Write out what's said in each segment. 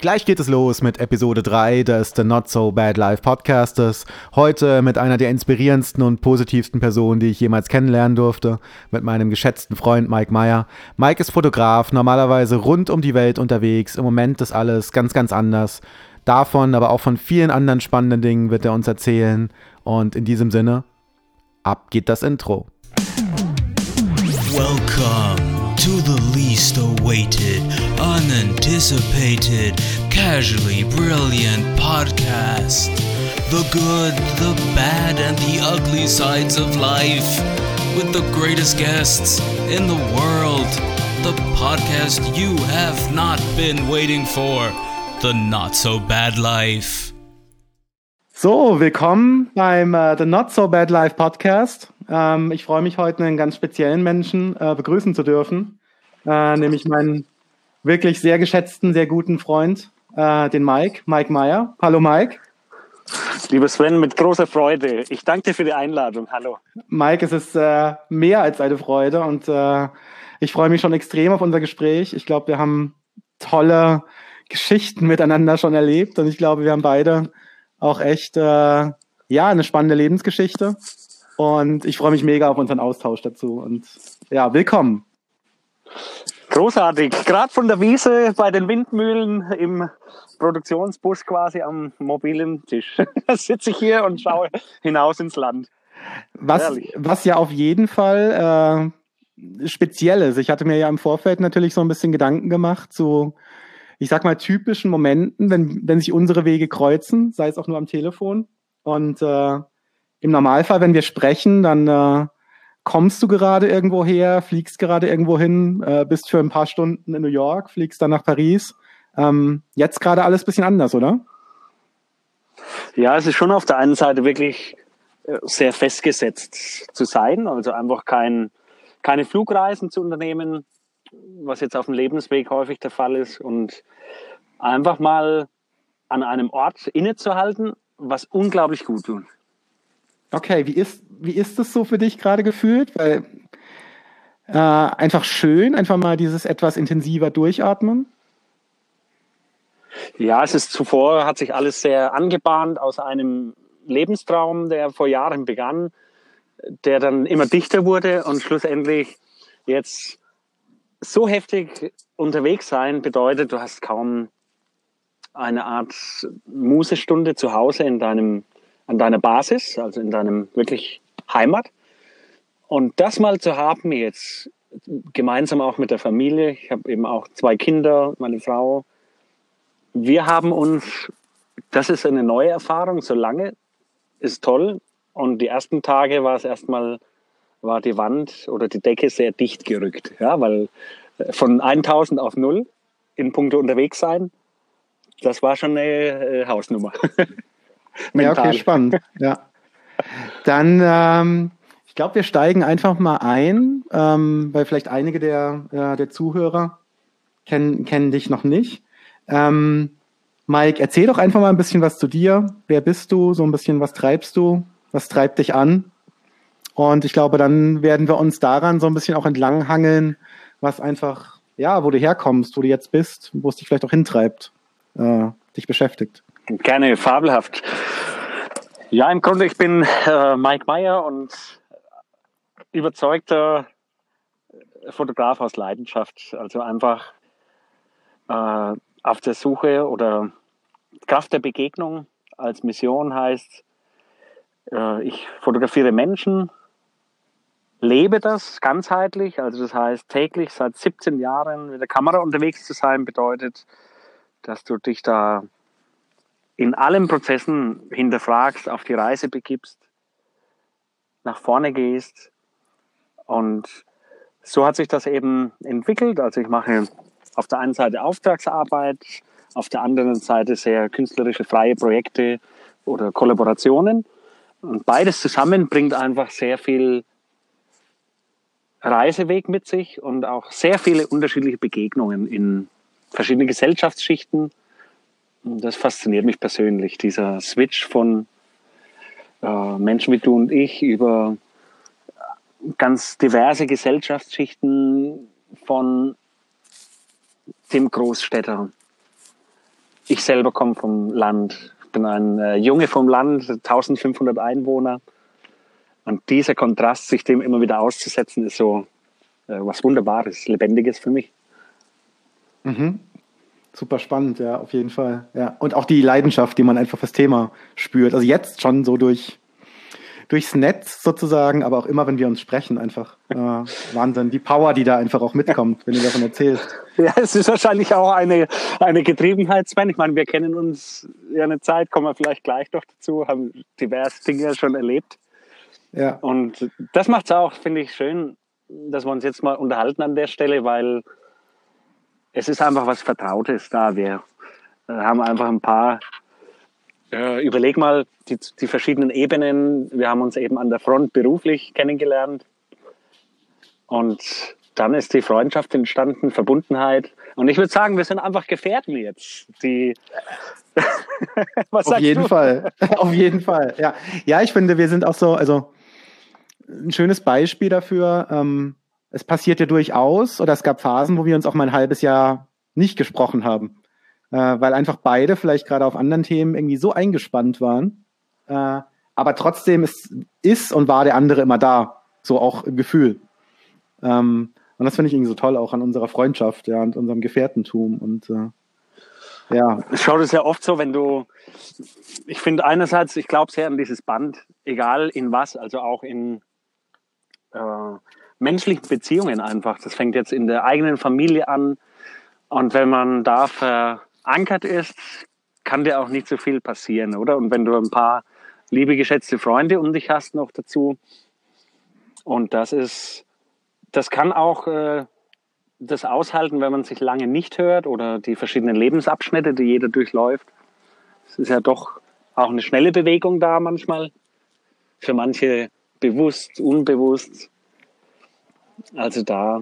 Gleich geht es los mit Episode 3 des The Not So Bad Life Podcastes. Heute mit einer der inspirierendsten und positivsten Personen, die ich jemals kennenlernen durfte, mit meinem geschätzten Freund Mike Meyer. Mike ist Fotograf, normalerweise rund um die Welt unterwegs. Im Moment ist alles ganz, ganz anders. Davon, aber auch von vielen anderen spannenden Dingen wird er uns erzählen. Und in diesem Sinne, ab geht das Intro. Welcome to the least awaited, unanticipated, casually brilliant podcast. The good, the bad, and the ugly sides of life. With the greatest guests in the world. The podcast you have not been waiting for. The Not So Bad Life. So, willkommen beim The Not So Bad Life Podcast. Ich freue mich heute, einen ganz speziellen Menschen begrüßen zu dürfen, nämlich meinen wirklich sehr geschätzten, sehr guten Freund, den Mike Meyer. Hallo Mike. Lieber Sven, mit großer Freude. Ich danke dir für die Einladung. Hallo. Mike, es ist mehr als eine Freude und ich freue mich schon extrem auf unser Gespräch. Ich glaube, wir haben tolle Geschichten miteinander schon erlebt und ich glaube, wir haben beide auch echt eine spannende Lebensgeschichte. Und ich freue mich mega auf unseren Austausch dazu. Und ja, willkommen. Großartig. Gerade von der Wiese bei den Windmühlen im Produktionsbus quasi am mobilen Tisch. Da sitze ich hier und schaue hinaus ins Land. Was ja auf jeden Fall speziell ist. Ich hatte mir ja im Vorfeld natürlich so ein bisschen Gedanken gemacht zu, ich sag mal, typischen Momenten, wenn sich unsere Wege kreuzen, sei es auch nur am Telefon. Und im Normalfall, wenn wir sprechen, dann kommst du gerade irgendwo her, fliegst gerade irgendwo hin, bist für ein paar Stunden in New York, fliegst dann nach Paris. Jetzt gerade alles ein bisschen anders, oder? Ja, es ist schon auf der einen Seite wirklich sehr festgesetzt zu sein, also einfach keine Flugreisen zu unternehmen, was jetzt auf dem Lebensweg häufig der Fall ist, und einfach mal an einem Ort innezuhalten, was unglaublich gut tut. Okay, wie ist das so für dich gerade gefühlt? Weil einfach schön, einfach mal dieses etwas intensiver durchatmen? Ja, hat sich alles sehr angebahnt aus einem Lebenstraum, der vor Jahren begann, der dann immer dichter wurde und schlussendlich jetzt so heftig unterwegs sein bedeutet, du hast kaum eine Art Mußestunde zu Hause an deiner Basis, also in deinem wirklich Heimat. Und das mal zu haben jetzt, gemeinsam auch mit der Familie, ich habe eben auch 2 Kinder, meine Frau, wir haben uns, das ist eine neue Erfahrung, so lange, ist toll. Und die ersten Tage war die Wand oder die Decke sehr dicht gerückt, ja, weil von 1000 auf 0 in puncto unterwegs sein, das war schon eine Hausnummer. Ja, okay, spannend. Ja. Dann, ich glaube, wir steigen einfach mal ein, weil vielleicht einige der Zuhörer kennen dich noch nicht. Mike, erzähl doch einfach mal ein bisschen was zu dir. Wer bist du? So ein bisschen, was treibst du? Was treibt dich an? Und ich glaube, dann werden wir uns daran so ein bisschen auch entlang hangeln, was einfach, ja, wo du herkommst, wo du jetzt bist, wo es dich vielleicht auch hintreibt, dich beschäftigt. Gerne, fabelhaft. Ja, im Grunde, ich bin Mike Meyer und überzeugter Fotograf aus Leidenschaft. Also einfach auf der Suche oder Kraft der Begegnung als Mission heißt, ich fotografiere Menschen, lebe das ganzheitlich. Also das heißt, täglich seit 17 Jahren mit der Kamera unterwegs zu sein, bedeutet, dass du dich da in allen Prozessen hinterfragst, auf die Reise begibst, nach vorne gehst. Und so hat sich das eben entwickelt. Also ich mache auf der einen Seite Auftragsarbeit, auf der anderen Seite sehr künstlerische, freie Projekte oder Kollaborationen. Und beides zusammen bringt einfach sehr viel Reiseweg mit sich und auch sehr viele unterschiedliche Begegnungen in verschiedenen Gesellschaftsschichten. Und das fasziniert mich persönlich, dieser Switch von Menschen wie du und ich über ganz diverse Gesellschaftsschichten von dem Großstädter ich selber komme vom Land. Ich bin ein Junge vom Land, 1500 Einwohner. Und dieser Kontrast, sich dem immer wieder auszusetzen, ist so was Wunderbares, Lebendiges für mich. Mhm. Super spannend, ja, auf jeden Fall. Ja. Und auch die Leidenschaft, die man einfach fürs Thema spürt. Also jetzt schon so durchs Netz sozusagen, aber auch immer, wenn wir uns sprechen, einfach Wahnsinn. Die Power, die da einfach auch mitkommt, wenn du davon erzählst. Ja, es ist wahrscheinlich auch eine Getriebenheit, Sven. Ich meine, wir kennen uns ja eine Zeit, kommen wir vielleicht gleich noch dazu, haben diverse Dinge schon erlebt. Ja. Und das macht es auch, finde ich, schön, dass wir uns jetzt mal unterhalten an der Stelle, weil es ist einfach was Vertrautes da. Wir haben einfach ein paar, überleg mal, die verschiedenen Ebenen. Wir haben uns eben an der Front beruflich kennengelernt. Und dann ist die Freundschaft entstanden, Verbundenheit. Und ich würde sagen, wir sind einfach Gefährten jetzt. Was sagst du? Auf jeden Fall. Ja. Ja, ich finde, wir sind auch so, also ein schönes Beispiel dafür. Es passiert ja durchaus, oder es gab Phasen, wo wir uns auch mal ein halbes Jahr nicht gesprochen haben, weil einfach beide vielleicht gerade auf anderen Themen irgendwie so eingespannt waren. Aber trotzdem ist und war der andere immer da, so auch im Gefühl. Und das finde ich irgendwie so toll auch an unserer Freundschaft, ja, und unserem Gefährtentum. Und ja. Ich schaue das ja oft so, ich finde einerseits, ich glaube sehr an dieses Band, egal in was, also auch in menschlichen Beziehungen einfach. Das fängt jetzt in der eigenen Familie an. Und wenn man da verankert ist, kann dir auch nicht so viel passieren, oder? Und wenn du ein paar liebe, geschätzte Freunde um dich hast noch dazu. Und das kann auch das aushalten, wenn man sich lange nicht hört oder die verschiedenen Lebensabschnitte, die jeder durchläuft. Es ist ja doch auch eine schnelle Bewegung da manchmal. Für manche bewusst, unbewusst. Also da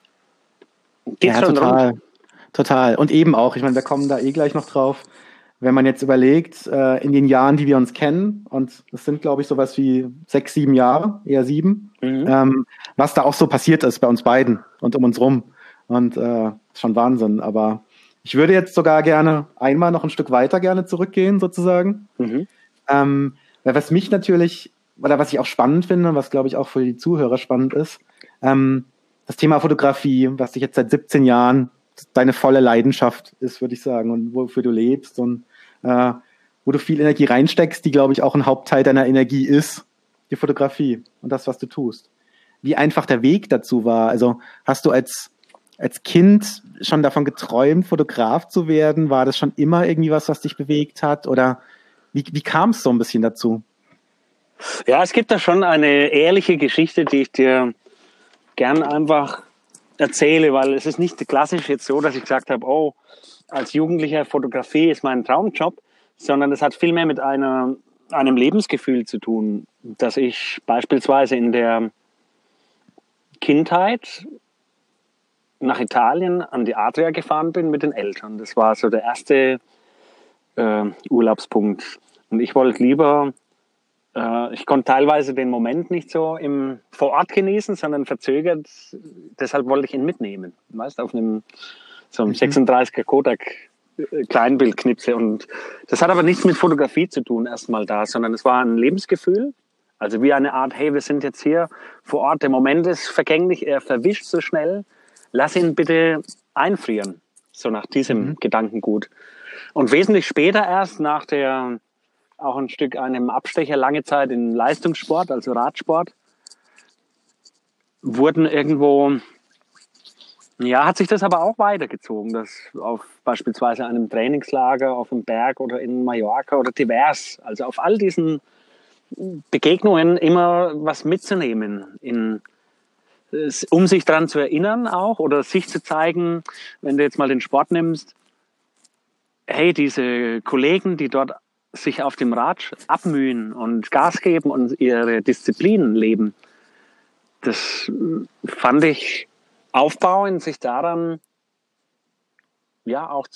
geht's schon rund. Total. Und eben auch, ich meine, wir kommen da gleich noch drauf, wenn man jetzt überlegt, in den Jahren, die wir uns kennen, und es sind, glaube ich, sowas wie 6, 7 Jahre, eher 7, was da auch so passiert ist bei uns beiden und um uns rum. Und schon Wahnsinn. Aber ich würde jetzt sogar gerne einmal noch ein Stück weiter gerne zurückgehen, sozusagen. Weil was mich natürlich, oder was ich auch spannend finde, was, glaube ich, auch für die Zuhörer spannend ist, das Thema Fotografie, was dich jetzt seit 17 Jahren deine volle Leidenschaft ist, würde ich sagen, und wofür du lebst und wo du viel Energie reinsteckst, die, glaube ich, auch ein Hauptteil deiner Energie ist, die Fotografie und das, was du tust. Wie einfach der Weg dazu war. Also hast du als Kind schon davon geträumt, Fotograf zu werden? War das schon immer irgendwie was dich bewegt hat? Oder wie kam es so ein bisschen dazu? Ja, es gibt da schon eine ehrliche Geschichte, die ich dir gern einfach erzähle, weil es ist nicht klassisch jetzt so, dass ich gesagt habe, oh, als Jugendlicher Fotografie ist mein Traumjob, sondern es hat viel mehr mit einem Lebensgefühl zu tun, dass ich beispielsweise in der Kindheit nach Italien an die Adria gefahren bin mit den Eltern. Das war so der erste Urlaubspunkt. Und ich wollte lieber, ich konnte teilweise den Moment nicht so vor Ort genießen, sondern verzögert. Deshalb wollte ich ihn mitnehmen. Weißt, auf einem 36er Kodak Kleinbildknipse. Und das hat aber nichts mit Fotografie zu tun erstmal da, sondern es war ein Lebensgefühl. Also wie eine Art, hey, wir sind jetzt hier vor Ort, der Moment ist vergänglich, er verwischt so schnell. Lass ihn bitte einfrieren. So nach diesem Gedankengut. Und wesentlich später erst, nach auch ein Stück einem Abstecher lange Zeit in Leistungssport, also Radsport, wurden irgendwo, ja, hat sich das aber auch weitergezogen, dass auf beispielsweise einem Trainingslager auf dem Berg oder in Mallorca oder divers, also auf all diesen Begegnungen immer was mitzunehmen, um sich daran zu erinnern auch oder sich zu zeigen, wenn du jetzt mal den Sport nimmst, hey, diese Kollegen, die dort sich auf dem Rad abmühen und Gas geben und ihre Disziplinen leben, das fand ich aufbauend, sich daran ja auch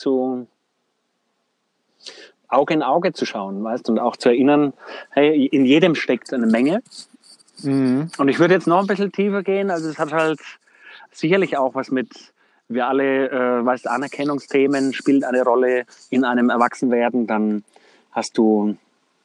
Auge in Auge zu schauen, weißt, und auch zu erinnern, hey, in jedem steckt eine Menge. Und ich würde jetzt noch ein bisschen tiefer gehen, also es hat halt sicherlich auch was mit wir alle, weißt, Anerkennungsthemen spielt eine Rolle in einem Erwachsenwerden. Dann hast du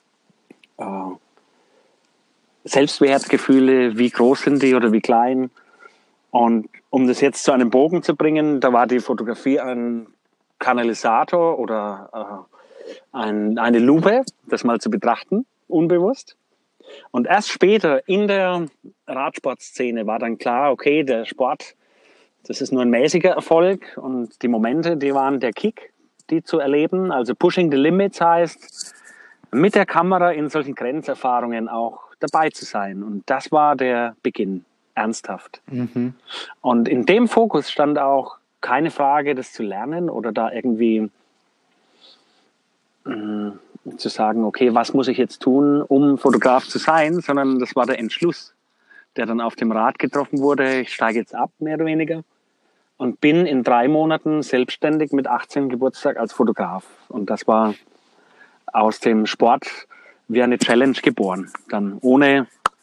Selbstwertgefühle, wie groß sind die oder wie klein. Und um das jetzt zu einem Bogen zu bringen, da war die Fotografie ein Kanalisator oder eine Lupe, das mal zu betrachten, unbewusst. Und erst später in der Radsportszene war dann klar, okay, der Sport, das ist nur ein mäßiger Erfolg und die Momente, die waren der Kick, die zu erleben. Also Pushing the Limits heißt, mit der Kamera in solchen Grenzerfahrungen auch dabei zu sein. Und das war der Beginn, ernsthaft. Mhm. Und in dem Fokus stand auch keine Frage, das zu lernen oder da irgendwie zu sagen, okay, was muss ich jetzt tun, um Fotograf zu sein, sondern das war der Entschluss, der dann auf dem Rad getroffen wurde. Ich steige jetzt ab, mehr oder weniger, und bin in 3 Monaten selbstständig mit 18 Geburtstag als Fotograf. Und das war aus dem Sport wie eine Challenge geboren, dann ohne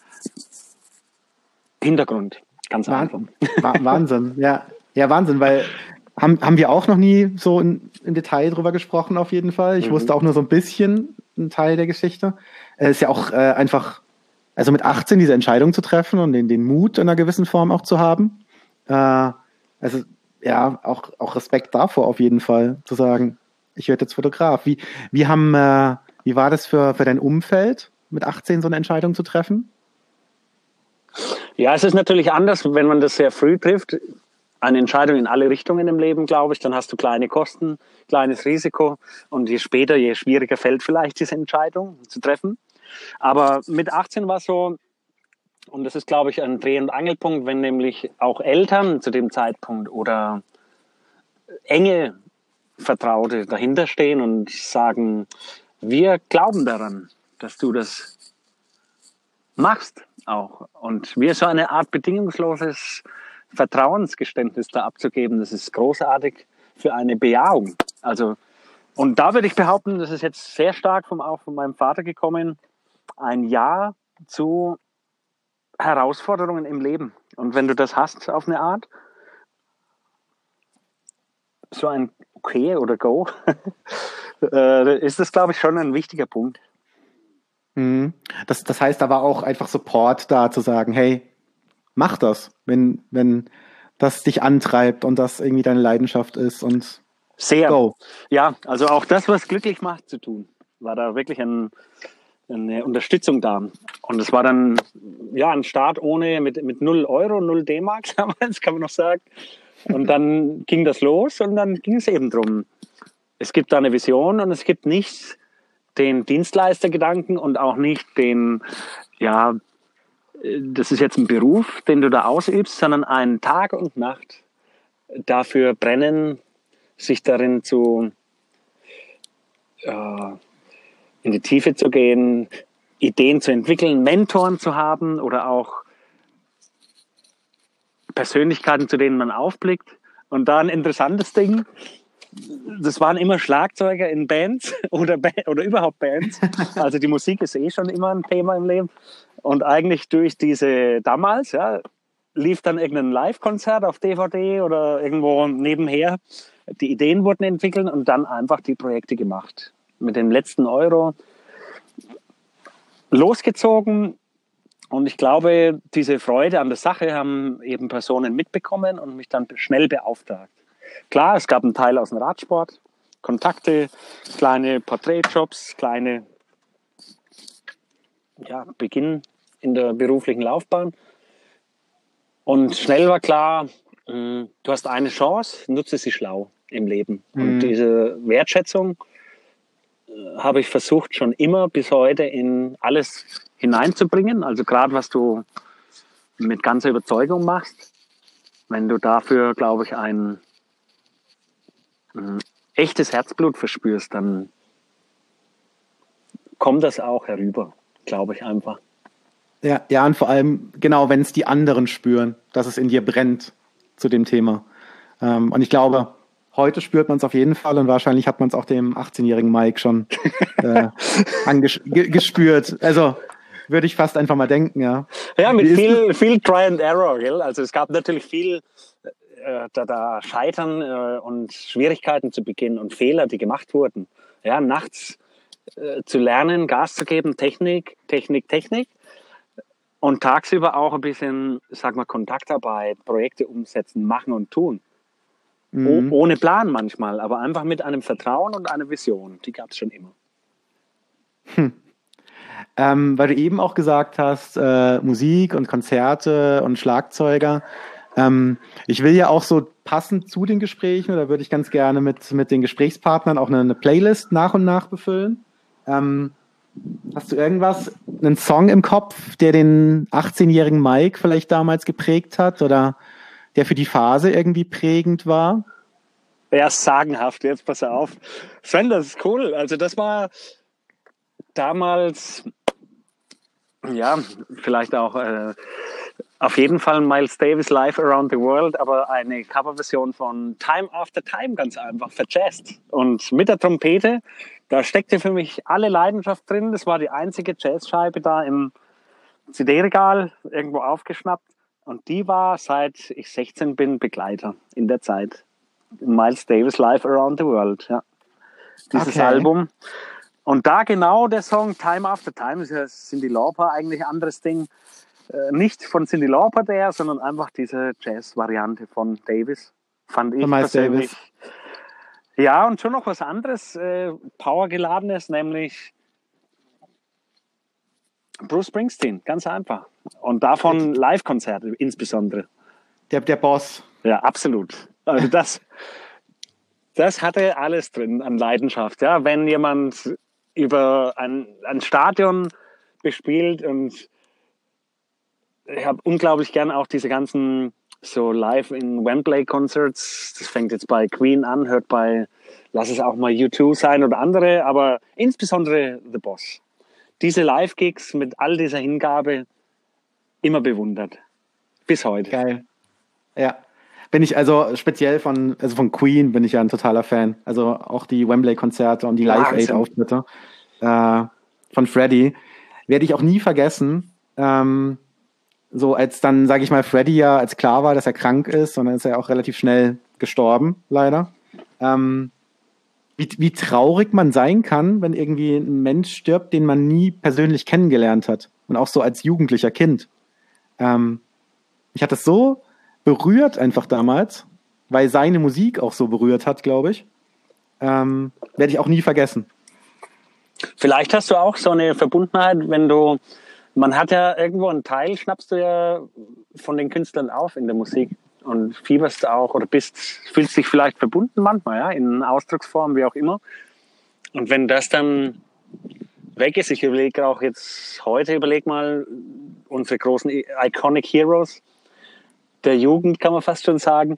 Hintergrund, ganz einfach. Wahnsinn, ja, Wahnsinn, weil haben wir auch noch nie so im Detail drüber gesprochen, auf jeden Fall. Ich wusste auch nur so ein bisschen einen Teil der Geschichte. Es ist ja auch einfach, also mit 18 diese Entscheidung zu treffen und den Mut in einer gewissen Form auch zu haben. Also ja, auch Respekt davor auf jeden Fall, zu sagen, ich werde jetzt Fotograf. Wie war das für dein Umfeld, mit 18 so eine Entscheidung zu treffen? Ja, es ist natürlich anders, wenn man das sehr früh trifft. Eine Entscheidung in alle Richtungen im Leben, glaube ich. Dann hast du kleine Kosten, kleines Risiko. Und je später, je schwieriger fällt vielleicht diese Entscheidung zu treffen. Aber mit 18 war es so, und das ist, glaube ich, ein Dreh- und Angelpunkt, wenn nämlich auch Eltern zu dem Zeitpunkt oder enge Vertraute dahinter stehen und sagen, wir glauben daran, dass du das machst auch. Und wir so eine Art bedingungsloses Vertrauensgeständnis da abzugeben, das ist großartig für eine Bejahung. Also, und da würde ich behaupten, das ist jetzt sehr stark auch von meinem Vater gekommen, ein Ja zu Herausforderungen im Leben. Und wenn du das hast auf eine Art, so ein Okay oder Go, ist das, glaube ich, schon ein wichtiger Punkt. Das heißt aber auch einfach Support da, zu sagen, hey, mach das, wenn das dich antreibt und das irgendwie deine Leidenschaft ist und sehr. Go. Ja, also auch das, was glücklich macht, zu tun, war da wirklich eine Unterstützung da. Und es war dann ja ein Start mit 0 Euro, 0 D-Mark damals, kann man noch sagen. Und dann ging das los und dann ging es eben drum. Es gibt da eine Vision und es gibt nicht den Dienstleistergedanken und auch nicht den, ja, das ist jetzt ein Beruf, den du da ausübst, sondern ein Tag und Nacht dafür brennen, sich darin in die Tiefe zu gehen, Ideen zu entwickeln, Mentoren zu haben oder auch Persönlichkeiten, zu denen man aufblickt. Und da ein interessantes Ding, das waren immer Schlagzeuger in Bands oder überhaupt Bands. Also die Musik ist schon immer ein Thema im Leben. Und eigentlich durch diese damals, ja, lief dann irgendein Live-Konzert auf DVD oder irgendwo nebenher. Die Ideen wurden entwickelt und dann einfach die Projekte gemacht. Mit dem letzten Euro losgezogen. Und ich glaube, diese Freude an der Sache haben eben Personen mitbekommen und mich dann schnell beauftragt. Klar, es gab einen Teil aus dem Radsport, Kontakte, kleine Porträtjobs, kleine Beginn in der beruflichen Laufbahn. Und schnell war klar, du hast eine Chance, nutze sie schlau im Leben. Und diese Wertschätzung habe ich versucht, schon immer bis heute in alles hineinzubringen. Also gerade was du mit ganzer Überzeugung machst, wenn du dafür, glaube ich, ein echtes Herzblut verspürst, dann kommt das auch herüber, glaube ich einfach. Ja, und vor allem, genau, wenn es die anderen spüren, dass es in dir brennt zu dem Thema. Und ich glaube, heute spürt man es auf jeden Fall und wahrscheinlich hat man es auch dem 18-jährigen Mike schon gespürt. Also würde ich fast einfach mal denken, ja. Ja, mit viel Try and Error, gell? Also es gab natürlich viel da Scheitern und Schwierigkeiten zu Beginn und Fehler, die gemacht wurden. Ja, nachts zu lernen, Gas zu geben, Technik. Und tagsüber auch ein bisschen, sag mal, Kontaktarbeit, Projekte umsetzen, machen und tun. Ohne Plan manchmal, aber einfach mit einem Vertrauen und einer Vision. Die gab es schon immer. Weil du eben auch gesagt hast, Musik und Konzerte und Schlagzeuger. Ich will ja auch so passend zu den Gesprächen, oder würde ich ganz gerne mit den Gesprächspartnern auch eine Playlist nach und nach befüllen. Hast du einen Song im Kopf, der den 18-jährigen Mike vielleicht damals geprägt hat oder der für die Phase irgendwie prägend war? Ja, sagenhaft, jetzt pass auf. Sven, das ist cool. Also das war damals, ja, vielleicht auch auf jeden Fall Miles Davis Live Around the World, aber eine Coverversion von Time After Time, ganz einfach, verjazzt. Und mit der Trompete, da steckte für mich alle Leidenschaft drin. Das war die einzige Jazzscheibe da im CD-Regal, irgendwo aufgeschnappt. Und die war, seit ich 16 bin, Begleiter in der Zeit. Miles Davis Live Around the World, ja. Dieses Album. Und da genau der Song Time After Time, ist ja Cyndi Lauper eigentlich ein anderes Ding. Nicht von Cyndi Lauper sondern einfach diese Jazz-Variante von Davis, fand ich persönlich. Davis. Ja, und schon noch was anderes, powergeladenes, nämlich Bruce Springsteen, ganz einfach. Und davon Live-Konzerte insbesondere. Der Boss. Ja, absolut. Also das hatte alles drin an Leidenschaft. Ja, wenn jemand über ein Stadion bespielt, und ich habe unglaublich gern auch diese ganzen so Live in Wembley Concerts. Das fängt jetzt bei Queen an, hört bei, lass es auch mal U2 sein oder andere, aber insbesondere The Boss. Diese Live-Gigs mit all dieser Hingabe immer bewundert. Bis heute. Geil. Ja. Bin ich also speziell von Queen bin ich ja ein totaler Fan. Also auch die Wembley-Konzerte und die Live-Aid-Auftritte von Freddie werde ich auch nie vergessen. So als dann, sage ich mal, Freddie ja, als klar war, dass er krank ist, und dann ist er auch relativ schnell gestorben, leider. Wie traurig man sein kann, wenn irgendwie ein Mensch stirbt, den man nie persönlich kennengelernt hat. Und auch so als jugendlicher Kind. Ich hatte es so berührt einfach damals, weil seine Musik auch so berührt hat, glaube ich. Werde ich auch nie vergessen. Vielleicht hast du auch so eine Verbundenheit, man hat ja irgendwo einen Teil, schnappst du ja von den Künstlern auf in der Musik und fieberst auch oder fühlst dich vielleicht verbunden manchmal, ja, in Ausdrucksform, wie auch immer. Und wenn das dann weg ist, ich überlege auch jetzt heute, mal unsere großen Iconic Heroes der Jugend, kann man fast schon sagen.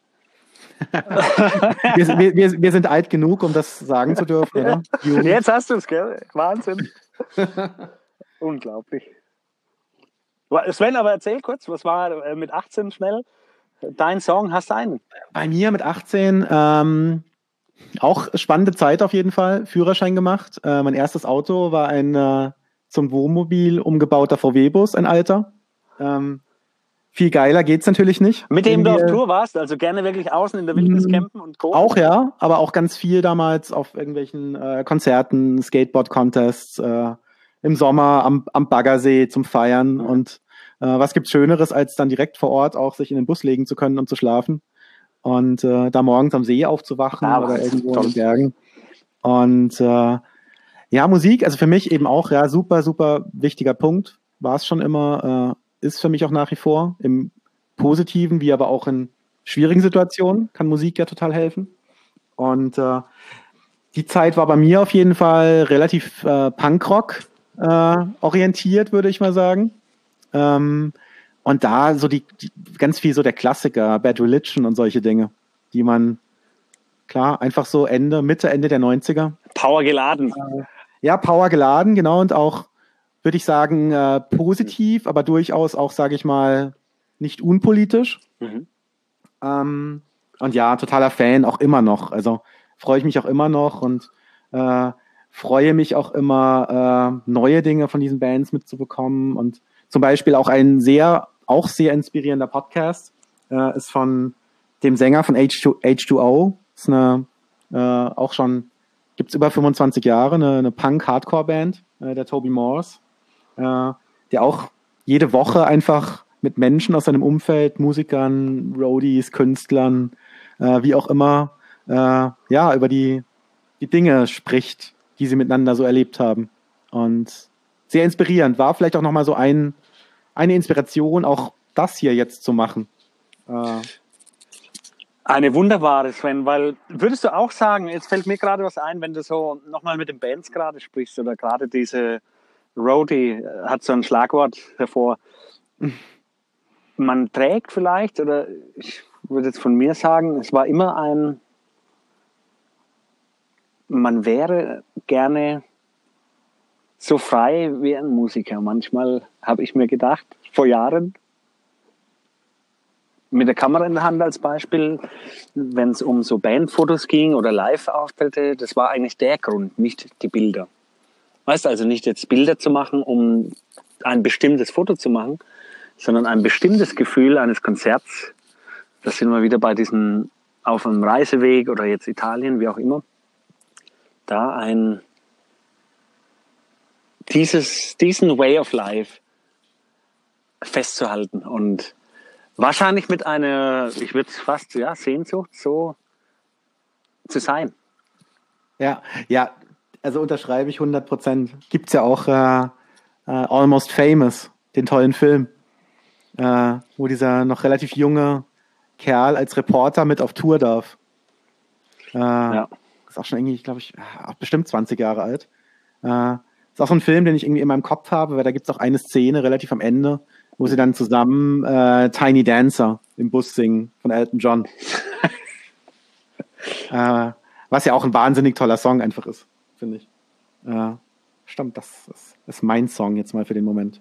wir sind alt genug, um das sagen zu dürfen, oder? Jetzt hast du es, gell? Wahnsinn. Unglaublich. Sven, aber erzähl kurz, was war mit 18 schnell dein Song? Hast du einen? Bei mir mit 18 auch spannende Zeit auf jeden Fall. Führerschein gemacht. Mein erstes Auto war ein zum Wohnmobil umgebauter VW-Bus, ein alter. Viel geiler geht's natürlich nicht. Mit dem du auf Tour warst, also gerne wirklich außen in der Wildnis campen und Co. Auch ja, aber auch ganz viel damals auf irgendwelchen Konzerten, Skateboard-Contests, im Sommer am Baggersee zum Feiern. Und was gibt's Schöneres, als dann direkt vor Ort auch sich in den Bus legen zu können und zu schlafen und da morgens am See aufzuwachen oder irgendwo in den Bergen. Und ja, Musik, also für mich eben auch, ja, super, super wichtiger Punkt. War es schon immer, ist für mich auch nach wie vor. Im Positiven, wie aber auch in schwierigen Situationen kann Musik ja total helfen. Und die Zeit war bei mir auf jeden Fall relativ Punkrock orientiert, würde ich mal sagen. Und da so die ganz viel so der Klassiker, Bad Religion und solche Dinge, die man, klar, einfach so Mitte der 90er. Power geladen. Ja, Power geladen, genau, und auch, würde ich sagen, positiv, aber durchaus auch, sage ich mal, nicht unpolitisch. Und ja, totaler Fan, auch immer noch. Also freue ich mich auch immer noch und freue mich auch immer, neue Dinge von diesen Bands mitzubekommen. Und zum Beispiel auch ein sehr inspirierender Podcast ist von dem Sänger von H2O. Ist auch schon, gibt's über 25 Jahre, eine Punk-Hardcore-Band, der Toby Morse, der auch jede Woche einfach mit Menschen aus seinem Umfeld, Musikern, Roadies, Künstlern, wie auch immer, über die Dinge spricht, die sie miteinander so erlebt haben. Und sehr inspirierend. War vielleicht auch nochmal so eine Inspiration, auch das hier jetzt zu machen. Eine wunderbare, Sven, weil würdest du auch sagen, jetzt fällt mir gerade was ein, wenn du so nochmal mit den Bands gerade sprichst oder gerade diese Roadie hat so ein Schlagwort hervor. Man trägt vielleicht, oder ich würde jetzt von mir sagen, es war immer man wäre gerne so frei wie ein Musiker. Manchmal habe ich mir gedacht, vor Jahren, mit der Kamera in der Hand als Beispiel, wenn es um so Bandfotos ging oder Live-Auftritte, das war eigentlich der Grund, nicht die Bilder. Weißt du, also nicht jetzt Bilder zu machen, um ein bestimmtes Foto zu machen, sondern ein bestimmtes Gefühl eines Konzerts. Das sind wir wieder bei diesen auf einem Reiseweg oder jetzt Italien, wie auch immer. Da diesen Way of Life festzuhalten und wahrscheinlich mit einer, ich würde fast, Sehnsucht so zu sein. Ja, also unterschreibe ich 100%. Gibt's ja auch Almost Famous, den tollen Film, wo dieser noch relativ junge Kerl als Reporter mit auf Tour darf. Ist auch schon irgendwie, glaube ich, auch bestimmt 20 Jahre alt. Ist auch so ein Film, den ich irgendwie in meinem Kopf habe, weil da gibt's auch eine Szene relativ am Ende, wo sie dann zusammen Tiny Dancer im Bus singen von Elton John. Was ja auch ein wahnsinnig toller Song einfach ist, finde ich. Stimmt, das ist mein Song jetzt mal für den Moment.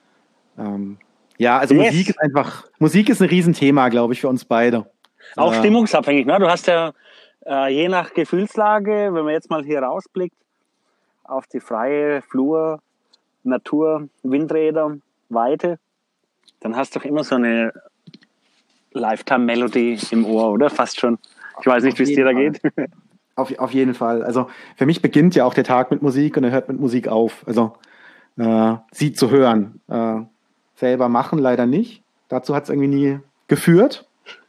Also yes. Musik ist ein Riesenthema, glaube ich, für uns beide. Auch stimmungsabhängig, ne? Du hast ja je nach Gefühlslage, wenn man jetzt mal hier rausblickt, auf die freie Flur, Natur, Windräder, Weite, dann hast du doch immer so eine Lifetime-Melodie im Ohr, oder? Fast schon. Ich weiß nicht, wie es dir da geht. Auf jeden Fall. Also für mich beginnt ja auch der Tag mit Musik und er hört mit Musik auf. Also sie zu hören. Selber machen leider nicht. Dazu hat es irgendwie nie geführt.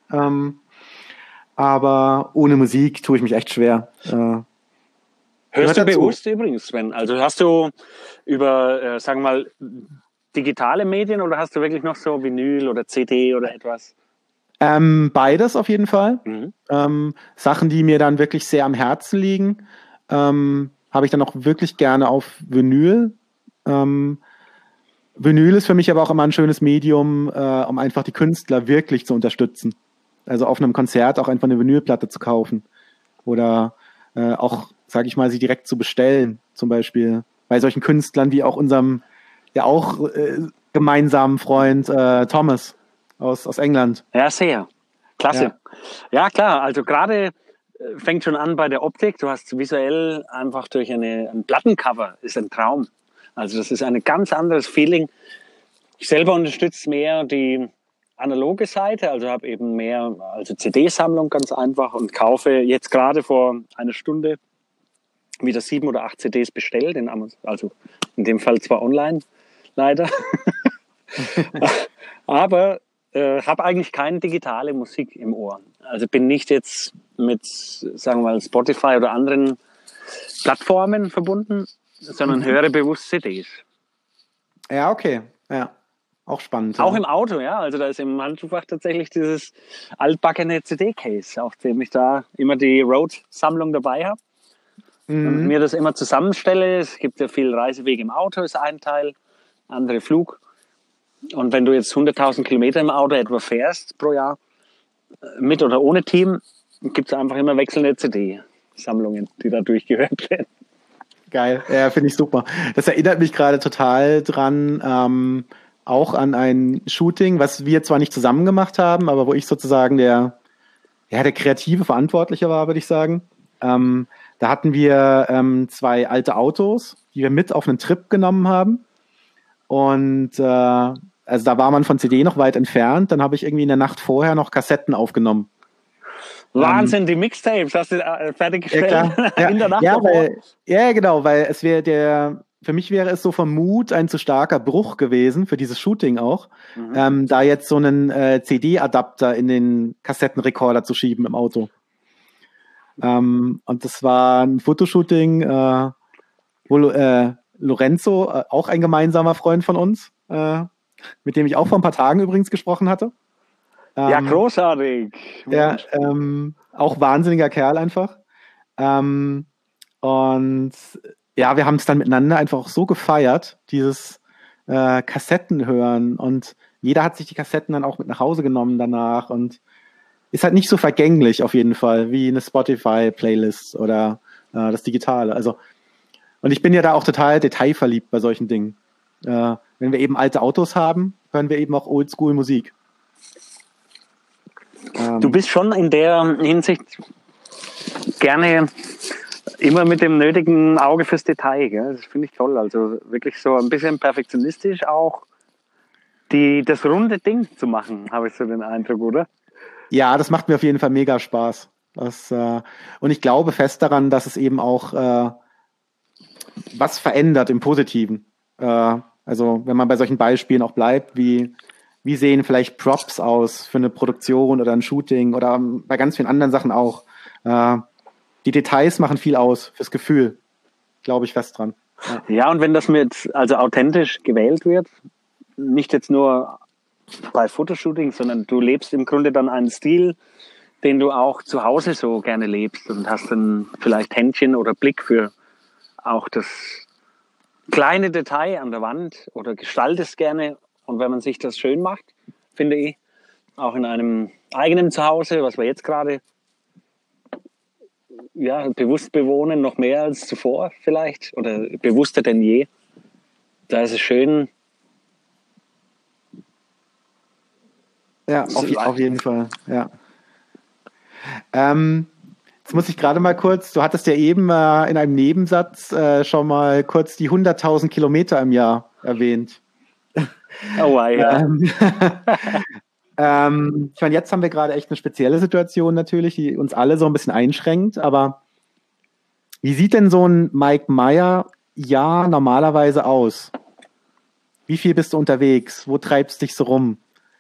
Aber ohne Musik tue ich mich echt schwer. Hörst du bewusst übrigens, Sven? Also hast du über, sagen wir mal, digitale Medien oder hast du wirklich noch so Vinyl oder CD oder etwas? Beides auf jeden Fall. Sachen, die mir dann wirklich sehr am Herzen liegen, habe ich dann auch wirklich gerne auf Vinyl. Vinyl ist für mich aber auch immer ein schönes Medium, um einfach die Künstler wirklich zu unterstützen. Also auf einem Konzert auch einfach eine Vinylplatte zu kaufen oder auch, sage ich mal, sie direkt zu bestellen. Zum Beispiel bei solchen Künstlern wie auch unserem ja auch gemeinsamen Freund Thomas aus England. Ja, sehr. Klasse. Ja, klar. Also gerade fängt schon an bei der Optik. Du hast visuell einfach durch ein Plattencover, ist ein Traum. Also das ist ein ganz anderes Feeling. Ich selber unterstütze mehr die analoge Seite, also habe eben mehr CD-Sammlung ganz einfach und kaufe jetzt gerade vor einer Stunde wieder 7 oder 8 CDs bestellt, also in dem Fall zwar online, leider, aber habe eigentlich keine digitale Musik im Ohr. Also bin nicht jetzt mit, sagen wir mal, Spotify oder anderen Plattformen verbunden, sondern höre bewusst CDs. Ja, okay. Ja, auch spannend. Auch im Auto, ja. Also da ist im Handschuhfach tatsächlich dieses altbackene CD-Case, auf dem ich da immer die Road-Sammlung dabei habe. Und mir das immer zusammenstelle. Es gibt ja viel Reiseweg im Auto, ist ein Teil, andere Flug. Und wenn du jetzt 100.000 Kilometer im Auto etwa fährst pro Jahr, mit oder ohne Team, gibt es einfach immer wechselnde CD-Sammlungen, die da durchgehört werden. Geil, ja, finde ich super. Das erinnert mich gerade total dran, auch an ein Shooting, was wir zwar nicht zusammen gemacht haben, aber wo ich sozusagen der kreative Verantwortliche war, würde ich sagen. Da hatten wir 2 alte Autos, die wir mit auf einen Trip genommen haben. Und also da war man von CD noch weit entfernt. Dann habe ich irgendwie in der Nacht vorher noch Kassetten aufgenommen Wahnsinn, die Mixtapes hast du fertiggestellt ja, in der Nacht ja, davor? genau, weil es wäre für mich wäre es so vom Mut ein zu starker Bruch gewesen, für dieses Shooting auch, da jetzt so einen CD-Adapter in den Kassettenrekorder zu schieben im Auto. Und das war ein Fotoshooting, wo Lorenzo, auch ein gemeinsamer Freund von uns, mit dem ich auch vor ein paar Tagen übrigens gesprochen hatte. Ja, großartig. Ja, auch wahnsinniger Kerl einfach. Und ja, wir haben es dann miteinander einfach auch so gefeiert, dieses Kassetten hören. Und jeder hat sich die Kassetten dann auch mit nach Hause genommen danach und ist halt nicht so vergänglich auf jeden Fall wie eine Spotify-Playlist oder das Digitale. Also, und ich bin ja da auch total detailverliebt bei solchen Dingen. Wenn wir eben alte Autos haben, hören wir eben auch Oldschool-Musik. Du bist schon in der Hinsicht gerne immer mit dem nötigen Auge fürs Detail. Gell? Das finde ich toll. Also wirklich so ein bisschen perfektionistisch auch das runde Ding zu machen, habe ich so den Eindruck, oder? Ja, das macht mir auf jeden Fall mega Spaß. Und ich glaube fest daran, dass es eben auch was verändert im Positiven. Also wenn man bei solchen Beispielen auch bleibt, wie sehen vielleicht Props aus für eine Produktion oder ein Shooting oder bei ganz vielen anderen Sachen auch. Die Details machen viel aus fürs Gefühl. Glaube ich fest dran. Ja, und wenn das also authentisch gewählt wird, nicht jetzt nur bei Fotoshootings, sondern du lebst im Grunde dann einen Stil, den du auch zu Hause so gerne lebst und hast dann vielleicht Händchen oder Blick für auch das kleine Detail an der Wand oder gestaltest gerne. Und wenn man sich das schön macht, finde ich, auch in einem eigenen Zuhause, was wir jetzt gerade bewusst bewohnen, noch mehr als zuvor vielleicht oder bewusster denn je, da ist es schön. Ja, auf jeden Fall, ja. Jetzt muss ich gerade mal kurz, du hattest ja eben in einem Nebensatz schon mal kurz die 100.000 Kilometer im Jahr erwähnt. Oh, ja. Ich meine, jetzt haben wir gerade echt eine spezielle Situation natürlich, die uns alle so ein bisschen einschränkt, aber wie sieht denn so ein Mike Meyer Jahr normalerweise aus? Wie viel bist du unterwegs? Wo treibst du dich so rum?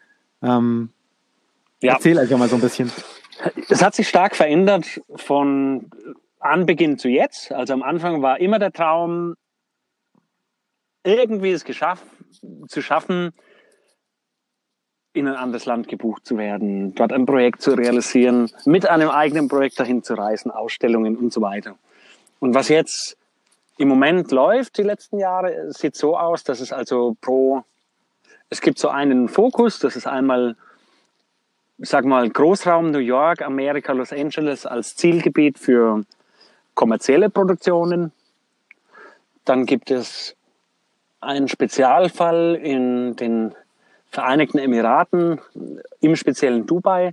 Erzähl einfach mal so ein bisschen. Es hat sich stark verändert von Anbeginn zu jetzt. Also am Anfang war immer der Traum, irgendwie es zu schaffen, in ein anderes Land gebucht zu werden, dort ein Projekt zu realisieren, mit einem eigenen Projekt dahin zu reisen, Ausstellungen und so weiter. Und was jetzt im Moment läuft, die letzten Jahre, sieht so aus, dass es also es gibt so einen Fokus, das ist einmal, sag mal, Großraum New York, Amerika, Los Angeles als Zielgebiet für kommerzielle Produktionen. Dann gibt es einen Spezialfall in den Vereinigten Emiraten, im speziellen Dubai.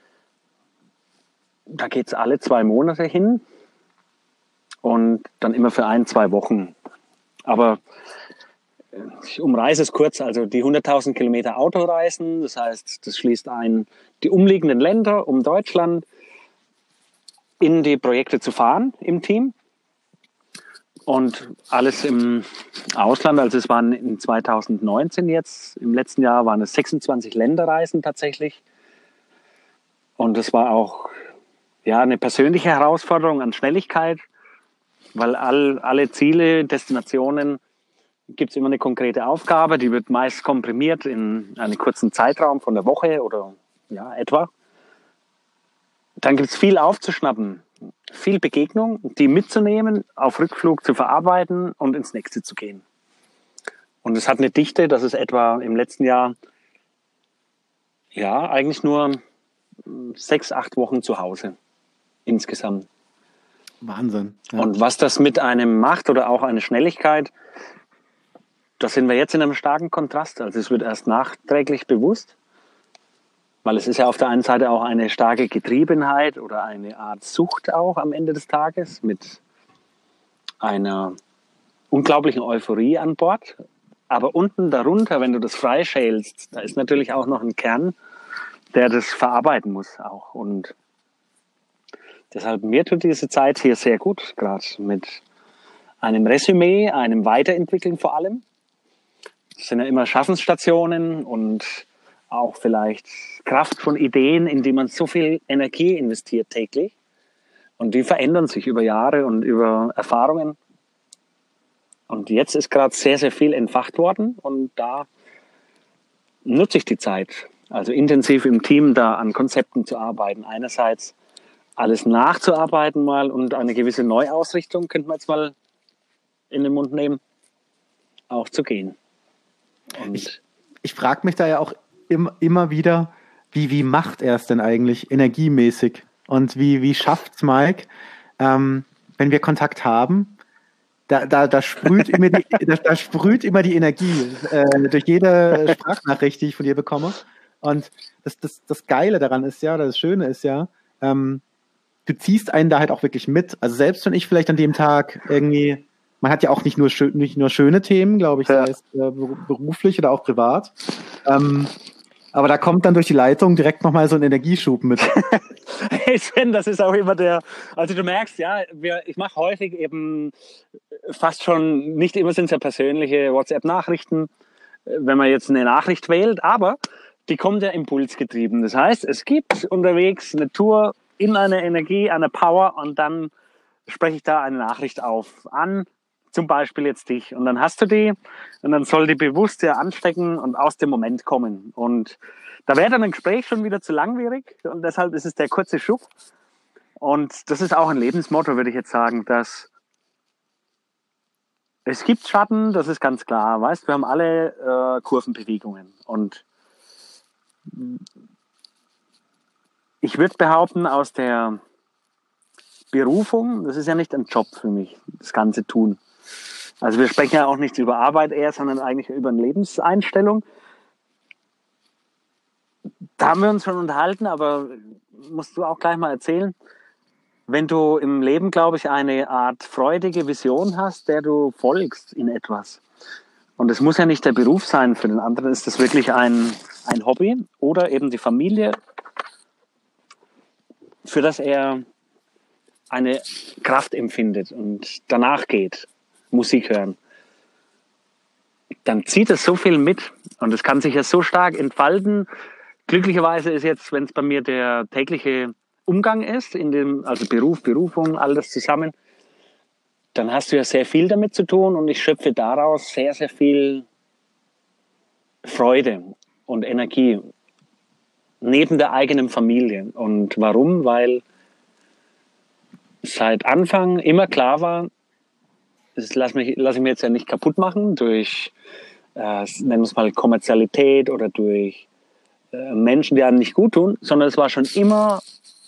Da geht es alle 2 Monate hin und dann immer für 1-2 Wochen. Aber ich umreiße es kurz, also die 100.000 Kilometer Autoreisen, das heißt, das schließt ein, die umliegenden Länder um Deutschland in die Projekte zu fahren im Team. Und alles im Ausland, also es waren in 2019 jetzt, im letzten Jahr waren es 26 Länderreisen tatsächlich. Und es war auch eine persönliche Herausforderung an Schnelligkeit, weil alle Ziele, Destinationen, gibt es immer eine konkrete Aufgabe, die wird meist komprimiert in einen kurzen Zeitraum von der Woche oder etwa. Dann gibt es viel aufzuschnappen. Viel Begegnung, die mitzunehmen, auf Rückflug zu verarbeiten und ins nächste zu gehen. Und es hat eine Dichte, dass es etwa im letzten Jahr eigentlich nur 6-8 Wochen zu Hause insgesamt. Wahnsinn. Ja. Und was das mit einem macht oder auch eine Schnelligkeit, da sind wir jetzt in einem starken Kontrast. Also es wird erst nachträglich bewusst, weil es ist ja auf der einen Seite auch eine starke Getriebenheit oder eine Art Sucht auch am Ende des Tages mit einer unglaublichen Euphorie an Bord. Aber unten darunter, wenn du das freischälst, da ist natürlich auch noch ein Kern, der das verarbeiten muss auch. Und Deshalb mir tut diese Zeit hier sehr gut, gerade mit einem Resümee, einem Weiterentwickeln vor allem. Es sind ja immer Schaffensstationen und auch vielleicht Kraft von Ideen, in die man so viel Energie investiert täglich. Und die verändern sich über Jahre und über Erfahrungen. Und jetzt ist gerade sehr, sehr viel entfacht worden und da nutze ich die Zeit. Also intensiv im Team da an Konzepten zu arbeiten. Einerseits alles nachzuarbeiten mal und eine gewisse Neuausrichtung, könnte man jetzt mal in den Mund nehmen, auch zu gehen. Und ich frage mich da ja auch immer wieder, wie macht er es denn eigentlich energiemäßig? Und wie schafft's Mike, wenn wir Kontakt haben, da sprüht immer die Energie durch jede Sprachnachricht, die ich von dir bekomme. Und das Geile daran ist ja, oder das Schöne ist ja, du ziehst einen da halt auch wirklich mit. Also selbst wenn ich vielleicht an dem Tag irgendwie, man hat ja auch nicht nur schöne Themen, glaube ich, sei es beruflich oder auch privat. Aber da kommt dann durch die Leitung direkt nochmal so ein Energieschub mit. Hey Sven, das ist auch immer also du merkst, ja, ich mache häufig eben fast schon, nicht immer sind es ja persönliche WhatsApp-Nachrichten, wenn man jetzt eine Nachricht wählt, aber die kommt ja impulsgetrieben. Das heißt, es gibt unterwegs eine Tour in einer Energie, einer Power und dann spreche ich da eine Nachricht an, zum Beispiel jetzt dich. Und dann hast du die und dann soll die bewusst ja anstecken und aus dem Moment kommen. Und da wäre dann ein Gespräch schon wieder zu langwierig und deshalb ist es der kurze Schub. Und das ist auch ein Lebensmotto, würde ich jetzt sagen, dass es gibt Schatten, das ist ganz klar. Weißt, wir haben alle Kurvenbewegungen und ich würde behaupten, aus der Berufung, das ist ja nicht ein Job für mich, das ganze Tun. Also wir sprechen ja auch nicht über Arbeit eher, sondern eigentlich über eine Lebenseinstellung. Da haben wir uns schon unterhalten, aber musst du auch gleich mal erzählen. Wenn du im Leben, glaube ich, eine Art freudige Vision hast, der du folgst in etwas. Und es muss ja nicht der Beruf sein, für den anderen ist das wirklich ein Hobby oder eben die Familie, für das er eine Kraft empfindet und danach geht, Musik hören. Dann zieht es so viel mit und es kann sich ja so stark entfalten. Glücklicherweise ist jetzt, wenn es bei mir der tägliche Umgang ist, also Beruf, Berufung, all das zusammen, dann hast du ja sehr viel damit zu tun und ich schöpfe daraus sehr, sehr viel Freude und Energie neben der eigenen Familie. Und warum? Weil seit Anfang immer klar war, das lasse ich mir jetzt ja nicht kaputt machen durch, nennen wir es mal Kommerzialität oder durch Menschen, die einem nicht gut tun, sondern es war schon immer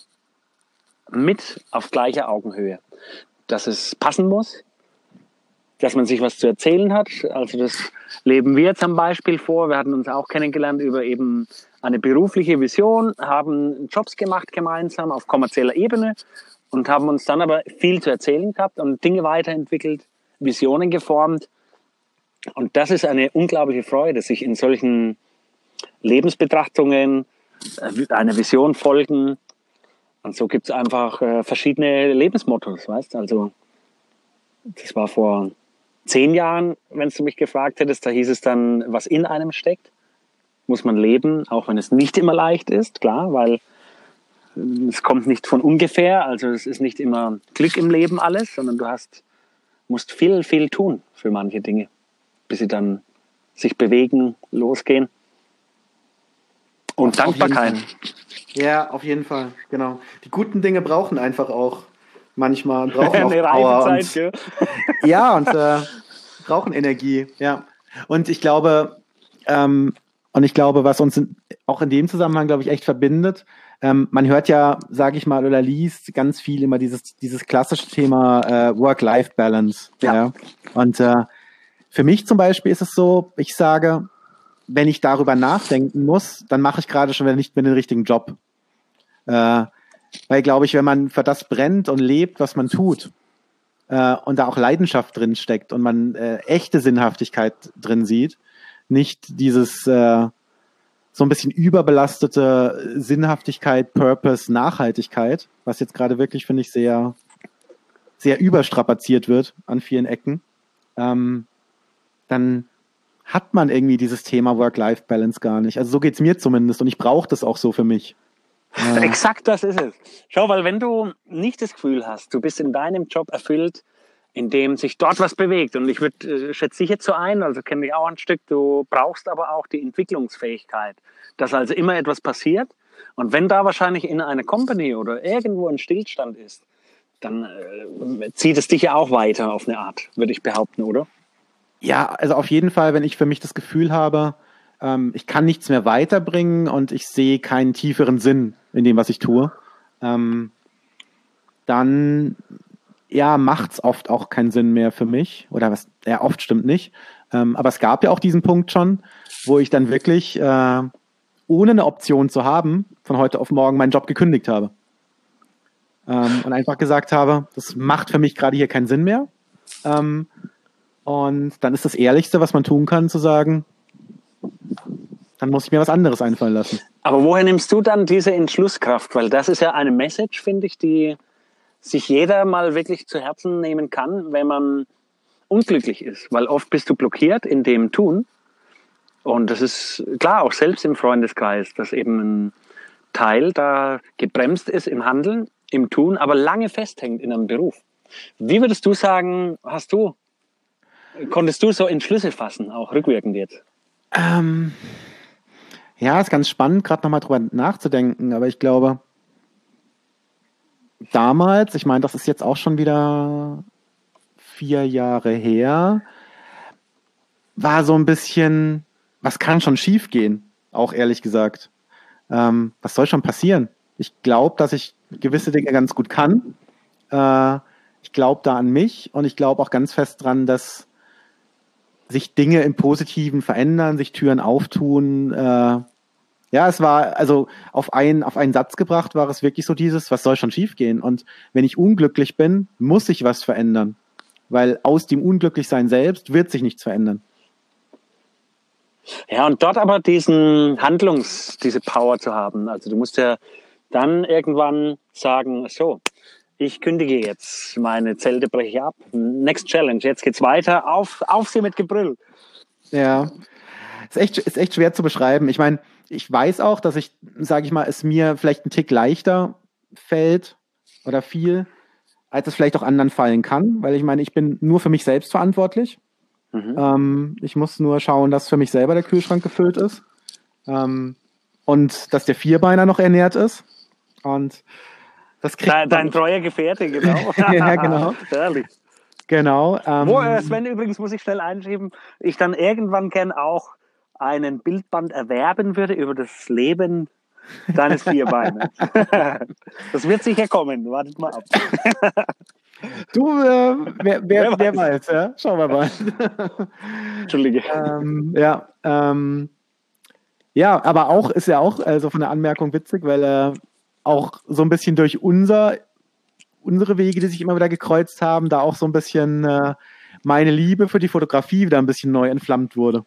mit auf gleicher Augenhöhe. Dass es passen muss, dass man sich was zu erzählen hat. Also das leben wir jetzt am Beispiel vor. Wir hatten uns auch kennengelernt über eben eine berufliche Vision, haben Jobs gemacht gemeinsam auf kommerzieller Ebene und haben uns dann aber viel zu erzählen gehabt und Dinge weiterentwickelt, Visionen geformt. Und das ist eine unglaubliche Freude, sich in solchen Lebensbetrachtungen einer Vision folgen. Und so gibt es einfach verschiedene Lebensmottos, weißt du? Also das war vor 10 Jahren, wenn du mich gefragt hättest, da hieß es dann, was in einem steckt, muss man leben, auch wenn es nicht immer leicht ist, klar, weil es kommt nicht von ungefähr, also es ist nicht immer Glück im Leben alles, sondern du musst viel, viel tun für manche Dinge, bis sie dann sich bewegen, losgehen. Und Dankbarkeit. Ja, auf jeden Fall, genau. Die guten Dinge brauchen einfach auch manchmal, brauchen auch eine Power Reifezeit, und, ja, und brauchen Energie, ja. Und ich glaube, was uns auch in dem Zusammenhang, glaube ich, echt verbindet, man hört ja, sage ich mal, oder liest ganz viel immer dieses klassische Thema Work-Life-Balance. Ja. Und für mich zum Beispiel ist es so, ich sage, wenn ich darüber nachdenken muss, dann mache ich gerade schon wieder nicht mehr den richtigen Job. Weil, glaube ich, wenn man für das brennt und lebt, was man tut, und da auch Leidenschaft drin steckt und man echte Sinnhaftigkeit drin sieht, nicht dieses so so ein bisschen überbelastete Sinnhaftigkeit, Purpose, Nachhaltigkeit, was jetzt gerade wirklich, finde ich, sehr, sehr überstrapaziert wird an vielen Ecken, dann hat man irgendwie dieses Thema Work-Life-Balance gar nicht. Also so geht's mir zumindest und ich brauche das auch so für mich. Exakt das ist es. Schau, weil wenn du nicht das Gefühl hast, du bist in deinem Job erfüllt, in dem sich dort was bewegt, und ich schätze dich jetzt so ein, also kenne ich auch ein Stück, du brauchst aber auch die Entwicklungsfähigkeit, dass also immer etwas passiert, und wenn da wahrscheinlich in einer Company oder irgendwo ein Stillstand ist, dann zieht es dich ja auch weiter auf eine Art, würde ich behaupten, oder? Ja, also auf jeden Fall, wenn ich für mich das Gefühl habe, ich kann nichts mehr weiterbringen und ich sehe keinen tieferen Sinn in dem, was ich tue, dann ja, macht's oft auch keinen Sinn mehr für mich. Oder was, ja, oft stimmt nicht. Aber es gab ja auch diesen Punkt schon, wo ich dann wirklich, ohne eine Option zu haben, von heute auf morgen meinen Job gekündigt habe. Und einfach gesagt habe, das macht für mich gerade hier keinen Sinn mehr. Und dann ist das Ehrlichste, was man tun kann, zu sagen, dann muss ich mir was anderes einfallen lassen. Aber woher nimmst du dann diese Entschlusskraft? Weil das ist ja eine Message, finde ich, die sich jeder mal wirklich zu Herzen nehmen kann, wenn man unglücklich ist. Weil oft bist du blockiert in dem Tun. Und das ist klar, auch selbst im Freundeskreis, dass eben ein Teil da gebremst ist im Handeln, im Tun, aber lange festhängt in einem Beruf. Wie würdest du sagen, konntest du so Entschlüsse fassen, auch rückwirkend jetzt? Ja, ist ganz spannend, gerade nochmal drüber nachzudenken, aber ich glaube, damals, ich meine, das ist jetzt auch schon wieder 4 Jahre her, war so ein bisschen, was kann schon schief gehen, auch ehrlich gesagt. Was soll schon passieren? Ich glaube, dass ich gewisse Dinge ganz gut kann. Ich glaube da an mich und ich glaube auch ganz fest dran, dass sich Dinge im Positiven verändern, sich Türen auftun. Ja, es war, also auf einen Satz gebracht, war es wirklich so dieses, was soll schon schiefgehen? Und wenn ich unglücklich bin, muss sich was verändern. Weil aus dem Unglücklichsein selbst wird sich nichts verändern. Ja, und dort aber diese Power zu haben. Also du musst ja dann irgendwann sagen, so, ich kündige jetzt, meine Zelte breche ich ab. Next Challenge, jetzt geht's weiter, auf sie mit Gebrüll. Ja, ist echt schwer zu beschreiben. Ich meine, ich weiß auch, dass ich, sage ich mal, es mir vielleicht ein Tick leichter fällt oder viel, als es vielleicht auch anderen fallen kann, weil ich meine, ich bin nur für mich selbst verantwortlich. Ich muss nur schauen, dass für mich selber der Kühlschrank gefüllt ist und dass der Vierbeiner noch ernährt ist. Und das kriegt dein treuer Gefährte, genau. Ja, genau. Herrlich. Genau. Sven, übrigens muss ich schnell einschieben, ich dann irgendwann gern auch einen Bildband erwerben würde über das Leben deines Vierbeiners. Das wird sicher kommen, wartet mal ab. Du, wer weiß, ja? Schauen wir mal. Entschuldige. Ja, aber auch ist ja auch also von der Anmerkung witzig, weil auch so ein bisschen durch unsere Wege, die sich immer wieder gekreuzt haben, da auch so ein bisschen meine Liebe für die Fotografie wieder ein bisschen neu entflammt wurde.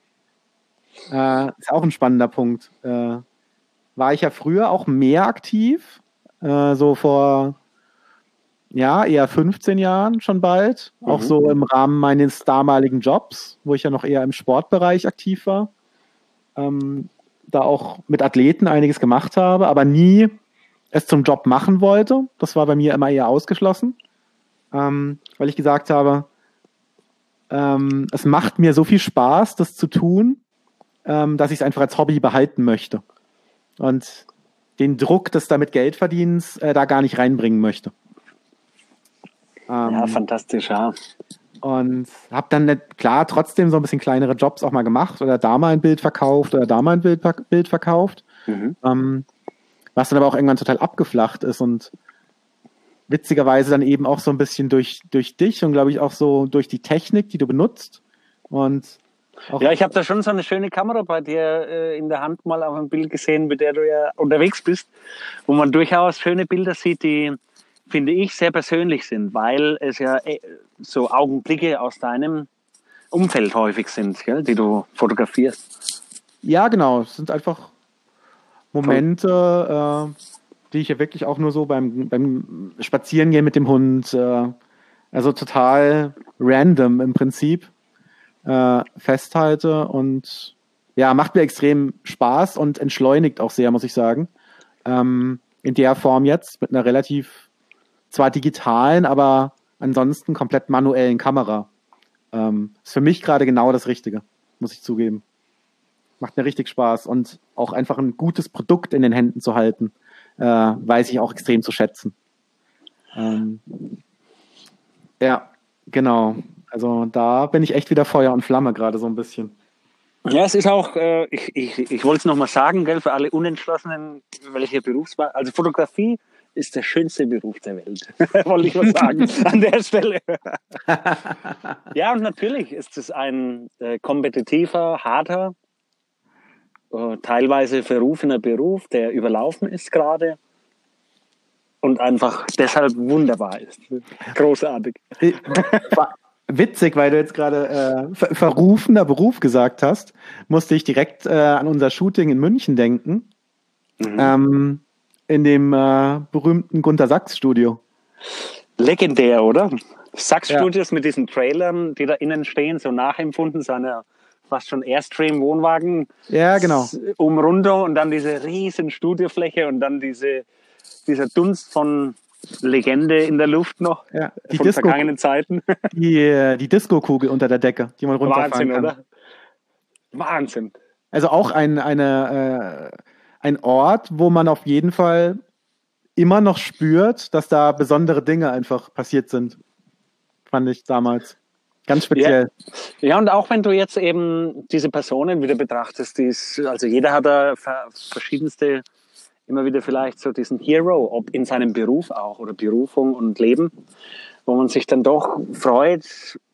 Ist auch ein spannender Punkt. War ich ja früher auch mehr aktiv, so vor eher 15 Jahren schon bald, auch so im Rahmen meines damaligen Jobs, wo ich ja noch eher im Sportbereich aktiv war, da auch mit Athleten einiges gemacht habe, aber nie es zum Job machen wollte. Das war bei mir immer eher ausgeschlossen, weil ich gesagt habe, es macht mir so viel Spaß, das zu tun, dass ich es einfach als Hobby behalten möchte und den Druck des damit Geldverdienens da gar nicht reinbringen möchte. Ja, fantastisch, ja. Und habe dann klar trotzdem so ein bisschen kleinere Jobs auch mal gemacht oder da mal ein Bild verkauft oder da mal ein Bild verkauft, was dann aber auch irgendwann total abgeflacht ist und witzigerweise dann eben auch so ein bisschen durch dich und glaube ich auch so durch die Technik, die du benutzt. Und ja, ich habe da schon so eine schöne Kamera bei dir in der Hand mal auf einem Bild gesehen, mit der du ja unterwegs bist, wo man durchaus schöne Bilder sieht, die, finde ich, sehr persönlich sind, weil es ja so Augenblicke aus deinem Umfeld häufig sind, gell, die du fotografierst. Ja, genau. Es sind einfach Momente, die ich ja wirklich auch nur so beim Spazierengehen mit dem Hund, also total random im Prinzip, festhalte und ja, macht mir extrem Spaß und entschleunigt auch sehr, muss ich sagen. In der Form jetzt mit einer relativ, zwar digitalen, aber ansonsten komplett manuellen Kamera. Ist für mich gerade genau das Richtige, muss ich zugeben. Macht mir richtig Spaß und auch einfach ein gutes Produkt in den Händen zu halten, weiß ich auch extrem zu schätzen. Ja, genau. Also da bin ich echt wieder Feuer und Flamme gerade so ein bisschen. Ja, es ist auch, ich wollte es nochmal sagen, gell, für alle Unentschlossenen, welche Berufswahl, also Fotografie ist der schönste Beruf der Welt, wollte ich mal sagen, an der Stelle. Ja, und natürlich ist es ein kompetitiver, harter, teilweise verrufener Beruf, der überlaufen ist gerade und einfach deshalb wunderbar ist. Großartig. Witzig, weil du jetzt gerade verrufener Beruf gesagt hast, musste ich direkt an unser Shooting in München denken. In dem berühmten Gunter Sachs Studio. Legendär, oder? Sachs-Studios mit diesen Trailern, die da innen stehen, so nachempfunden, seiner fast schon Airstream-Wohnwagen. Ja, genau. Runter und dann diese riesen Studiofläche und dann dieser Dunst von Legende in der Luft noch, ja, von vergangenen Zeiten. Die Disco-Kugel unter der Decke, die man runterfahren Wahnsinn, kann. oder? Wahnsinn. Also auch ein Ort, wo man auf jeden Fall immer noch spürt, dass da besondere Dinge einfach passiert sind. Fand ich damals. Ganz speziell. Ja, und auch wenn du jetzt eben diese Personen wieder betrachtest, also jeder hat da verschiedenste, immer wieder vielleicht so diesen Hero, ob in seinem Beruf auch oder Berufung und Leben, wo man sich dann doch freut,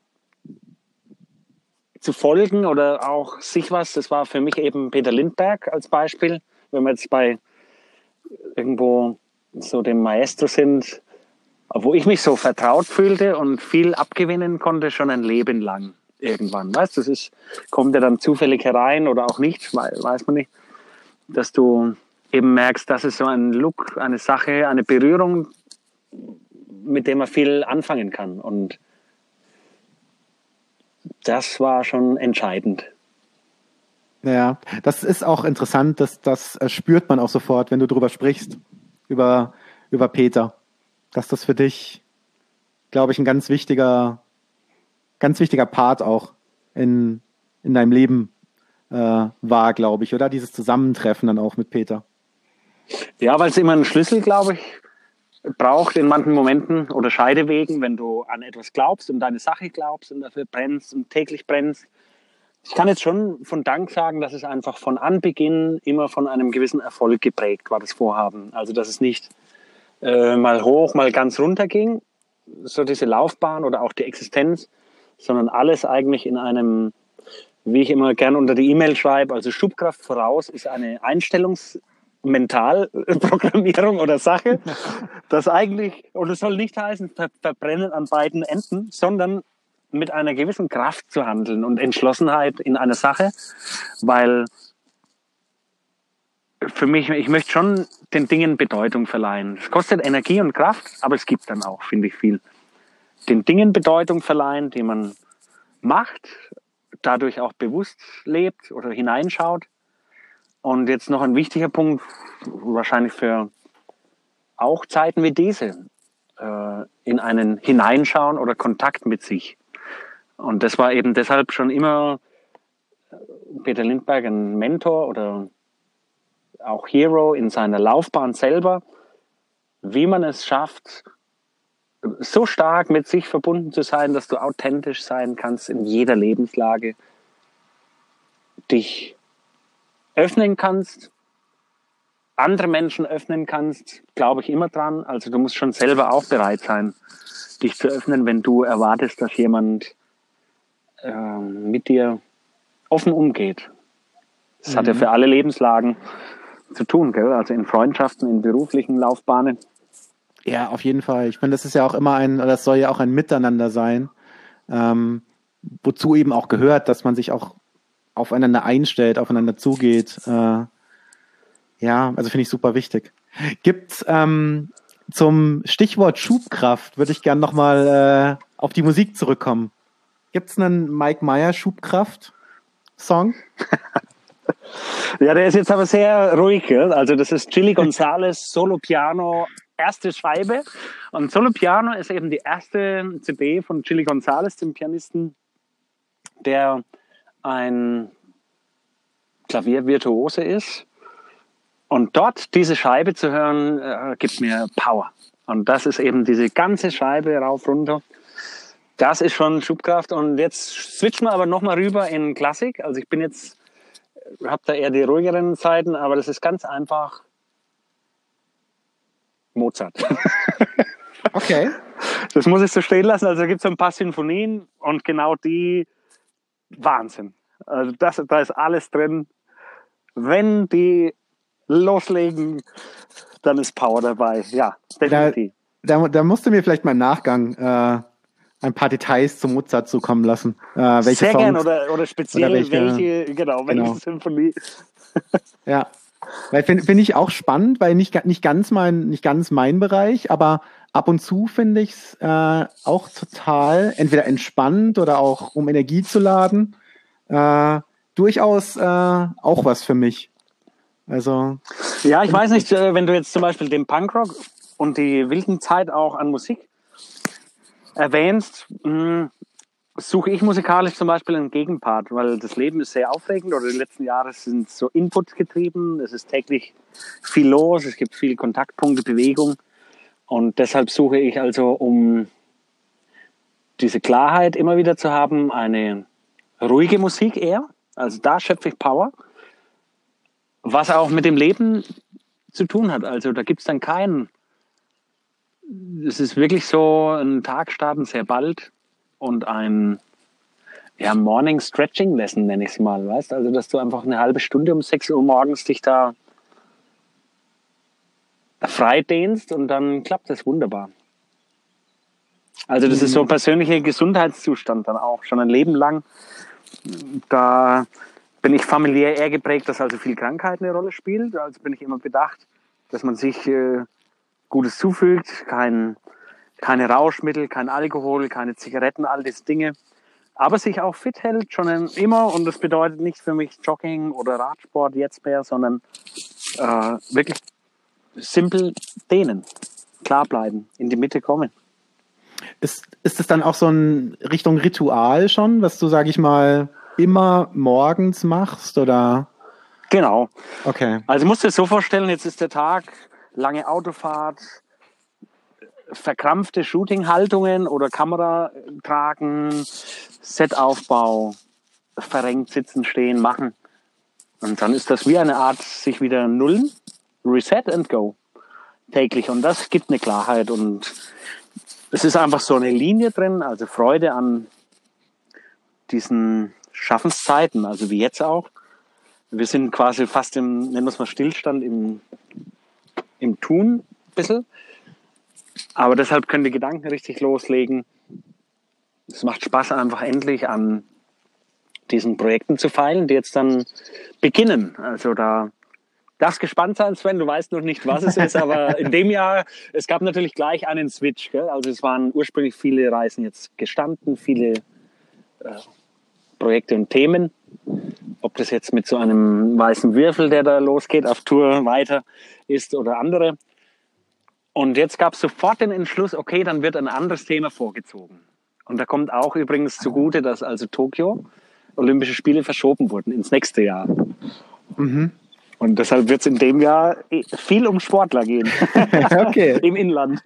zu folgen oder auch sich was. Das war für mich eben Peter Lindbergh als Beispiel, wenn wir jetzt bei irgendwo so dem Maestro sind, wo ich mich so vertraut fühlte und viel abgewinnen konnte, schon ein Leben lang irgendwann. Weißt du, kommt ja dann zufällig herein oder auch nicht, weiß man nicht, dass du eben merkst, das ist so ein Look, eine Sache, eine Berührung, mit der man viel anfangen kann. Und das war schon entscheidend. Ja, das ist auch interessant, das spürt man auch sofort, wenn du drüber sprichst, über Peter. Dass das für dich, glaube ich, ein ganz wichtiger Part auch in deinem Leben war, glaube ich, oder? Dieses Zusammentreffen dann auch mit Peter. Ja, weil es immer einen Schlüssel, glaube ich, braucht in manchen Momenten oder Scheidewegen, wenn du an etwas glaubst und deine Sache glaubst und dafür brennst und täglich brennst. Ich kann jetzt schon von Dank sagen, dass es einfach von Anbeginn immer von einem gewissen Erfolg geprägt war, das Vorhaben. Also, dass es nicht mal hoch, mal ganz runter ging, so diese Laufbahn oder auch die Existenz, sondern alles eigentlich in einem, wie ich immer gern unter die E-Mail schreibe, also Schubkraft voraus ist eine Mentalprogrammierung oder Sache, das eigentlich, oder es soll nicht heißen, verbrennen an beiden Enden, sondern mit einer gewissen Kraft zu handeln und Entschlossenheit in einer Sache, weil für mich, ich möchte schon den Dingen Bedeutung verleihen. Es kostet Energie und Kraft, aber es gibt dann auch, finde ich, viel. Den Dingen Bedeutung verleihen, die man macht, dadurch auch bewusst lebt oder hineinschaut. Und jetzt noch ein wichtiger Punkt, wahrscheinlich für auch Zeiten wie diese, in einen Hineinschauen oder Kontakt mit sich. Und das war eben deshalb schon immer Peter Lindbergh ein Mentor oder auch Hero in seiner Laufbahn selber, wie man es schafft, so stark mit sich verbunden zu sein, dass du authentisch sein kannst in jeder Lebenslage, dich öffnen kannst, andere Menschen öffnen kannst, glaube ich immer dran. Also du musst schon selber auch bereit sein, dich zu öffnen, wenn du erwartest, dass jemand mit dir offen umgeht. Das hat ja für alle Lebenslagen zu tun, gell? Also in Freundschaften, in beruflichen Laufbahnen. Ja, auf jeden Fall. Ich meine, das ist ja auch immer das soll ja auch ein Miteinander sein, wozu eben auch gehört, dass man sich auch aufeinander einstellt, aufeinander zugeht. Ja, also finde ich super wichtig. Gibt's zum Stichwort Schubkraft, würde ich gern nochmal auf die Musik zurückkommen. Gibt's einen Mike Meyer Schubkraft-Song? Ja, der ist jetzt aber sehr ruhig. Gell? Also das ist Chili Gonzales Solo Piano, erste Scheibe. Und Solo Piano ist eben die erste CD von Chili Gonzales, dem Pianisten, der ein Klaviervirtuose ist. Und dort diese Scheibe zu hören, gibt mir Power. Und das ist eben diese ganze Scheibe rauf, runter. Das ist schon Schubkraft. Und jetzt switchen wir aber nochmal rüber in Klassik. Also ich bin jetzt, habe da eher die ruhigeren Seiten, aber das ist ganz einfach Mozart. Okay. Das muss ich so stehen lassen. Also da gibt es so ein paar Sinfonien und genau die, Wahnsinn. Also da ist alles drin. Wenn die loslegen, dann ist Power dabei. Ja, definitiv. Da musst du mir vielleicht mal im Nachgang ein paar Details zu Mozart zukommen lassen. Welche Sehr Songs gern oder speziell oder welche Symphonie. Ja, weil finde ich auch spannend, weil nicht ganz mein Bereich, aber ab und zu finde ich es auch total entweder entspannend oder auch um Energie zu laden, durchaus auch was für mich. Also ja, ich weiß nicht, wenn du jetzt zum Beispiel den Punkrock und die wilden Zeit auch an Musik erwähnst, suche ich musikalisch zum Beispiel einen Gegenpart, weil das Leben ist sehr aufregend oder die letzten Jahre sind so inputgetrieben, es ist täglich viel los, es gibt viele Kontaktpunkte, Bewegung und deshalb suche ich also, um diese Klarheit immer wieder zu haben, eine ruhige Musik eher, also da schöpfe ich Power, was auch mit dem Leben zu tun hat, also da gibt es dann keinen. Es ist wirklich so, ein Tag starten sehr bald und ein Morning Stretching Lesson nenne ich es mal, weißt? Also, dass du einfach eine halbe Stunde um 6 Uhr morgens dich da frei dehnst und dann klappt das wunderbar. Also, das ist so ein persönlicher Gesundheitszustand dann auch, schon ein Leben lang. Da bin ich familiär eher geprägt, dass also viel Krankheit eine Rolle spielt. Also bin ich immer bedacht, dass man sich Gutes zufügt, keine Rauschmittel, kein Alkohol, keine Zigaretten, all diese Dinge. Aber sich auch fit hält, schon immer. Und das bedeutet nicht für mich Jogging oder Radsport jetzt mehr, sondern wirklich simpel dehnen, klar bleiben, in die Mitte kommen. Ist es dann auch so ein Richtung Ritual schon, was du, sag ich mal, immer morgens machst, oder? Genau. Okay. Also musst du dir so vorstellen, jetzt ist der Tag, lange Autofahrt, verkrampfte Shooting-Haltungen oder Kamera tragen, Setaufbau, verrenkt sitzen, stehen, machen. Und dann ist das wie eine Art sich wieder nullen, Reset and Go täglich. Und das gibt eine Klarheit und es ist einfach so eine Linie drin, also Freude an diesen Schaffenszeiten, also wie jetzt auch. Wir sind quasi fast nennen wir es mal Stillstand im Tun ein bisschen. Aber deshalb können die Gedanken richtig loslegen. Es macht Spaß, einfach endlich an diesen Projekten zu feilen, die jetzt dann beginnen. Also da darfst gespannt sein, Sven, du weißt noch nicht, was es ist, aber in dem Jahr, es gab natürlich gleich einen Switch. Gell? Also es waren ursprünglich viele Reisen jetzt gestanden, viele Projekte und Themen. Ob das jetzt mit so einem weißen Würfel, der da losgeht, auf Tour weiter ist oder andere. Und jetzt gab es sofort den Entschluss, okay, dann wird ein anderes Thema vorgezogen. Und da kommt auch übrigens zugute, dass also Tokio Olympische Spiele verschoben wurden ins nächste Jahr. Mhm. Und deshalb wird es in dem Jahr viel um Sportler gehen. Okay. Im Inland.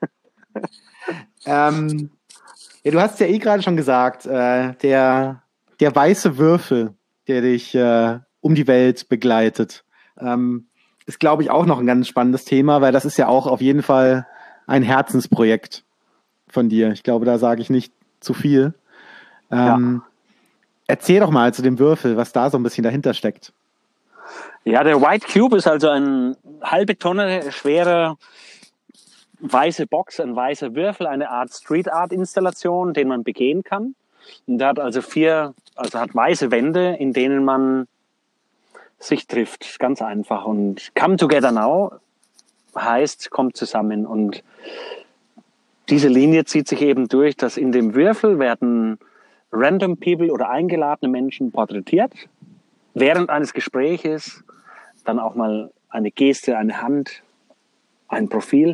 Ja, du hast ja gerade schon gesagt, der weiße Würfel, der dich um die Welt begleitet, ist, glaube ich, auch noch ein ganz spannendes Thema, weil das ist ja auch auf jeden Fall ein Herzensprojekt von dir. Ich glaube, da sage ich nicht zu viel. Erzähl doch mal zu dem Würfel, was da so ein bisschen dahinter steckt. Ja, der White Cube ist also eine halbe Tonne schwerer weiße Box, ein weißer Würfel, eine Art Street Art Installation, den man begehen kann. Und der hat also hat weiße Wände, in denen man sich trifft. Ganz einfach. Und Come Together Now heißt, kommt zusammen. Und diese Linie zieht sich eben durch, dass in dem Würfel werden random people oder eingeladene Menschen porträtiert. Während eines Gespräches dann auch mal eine Geste, eine Hand, ein Profil.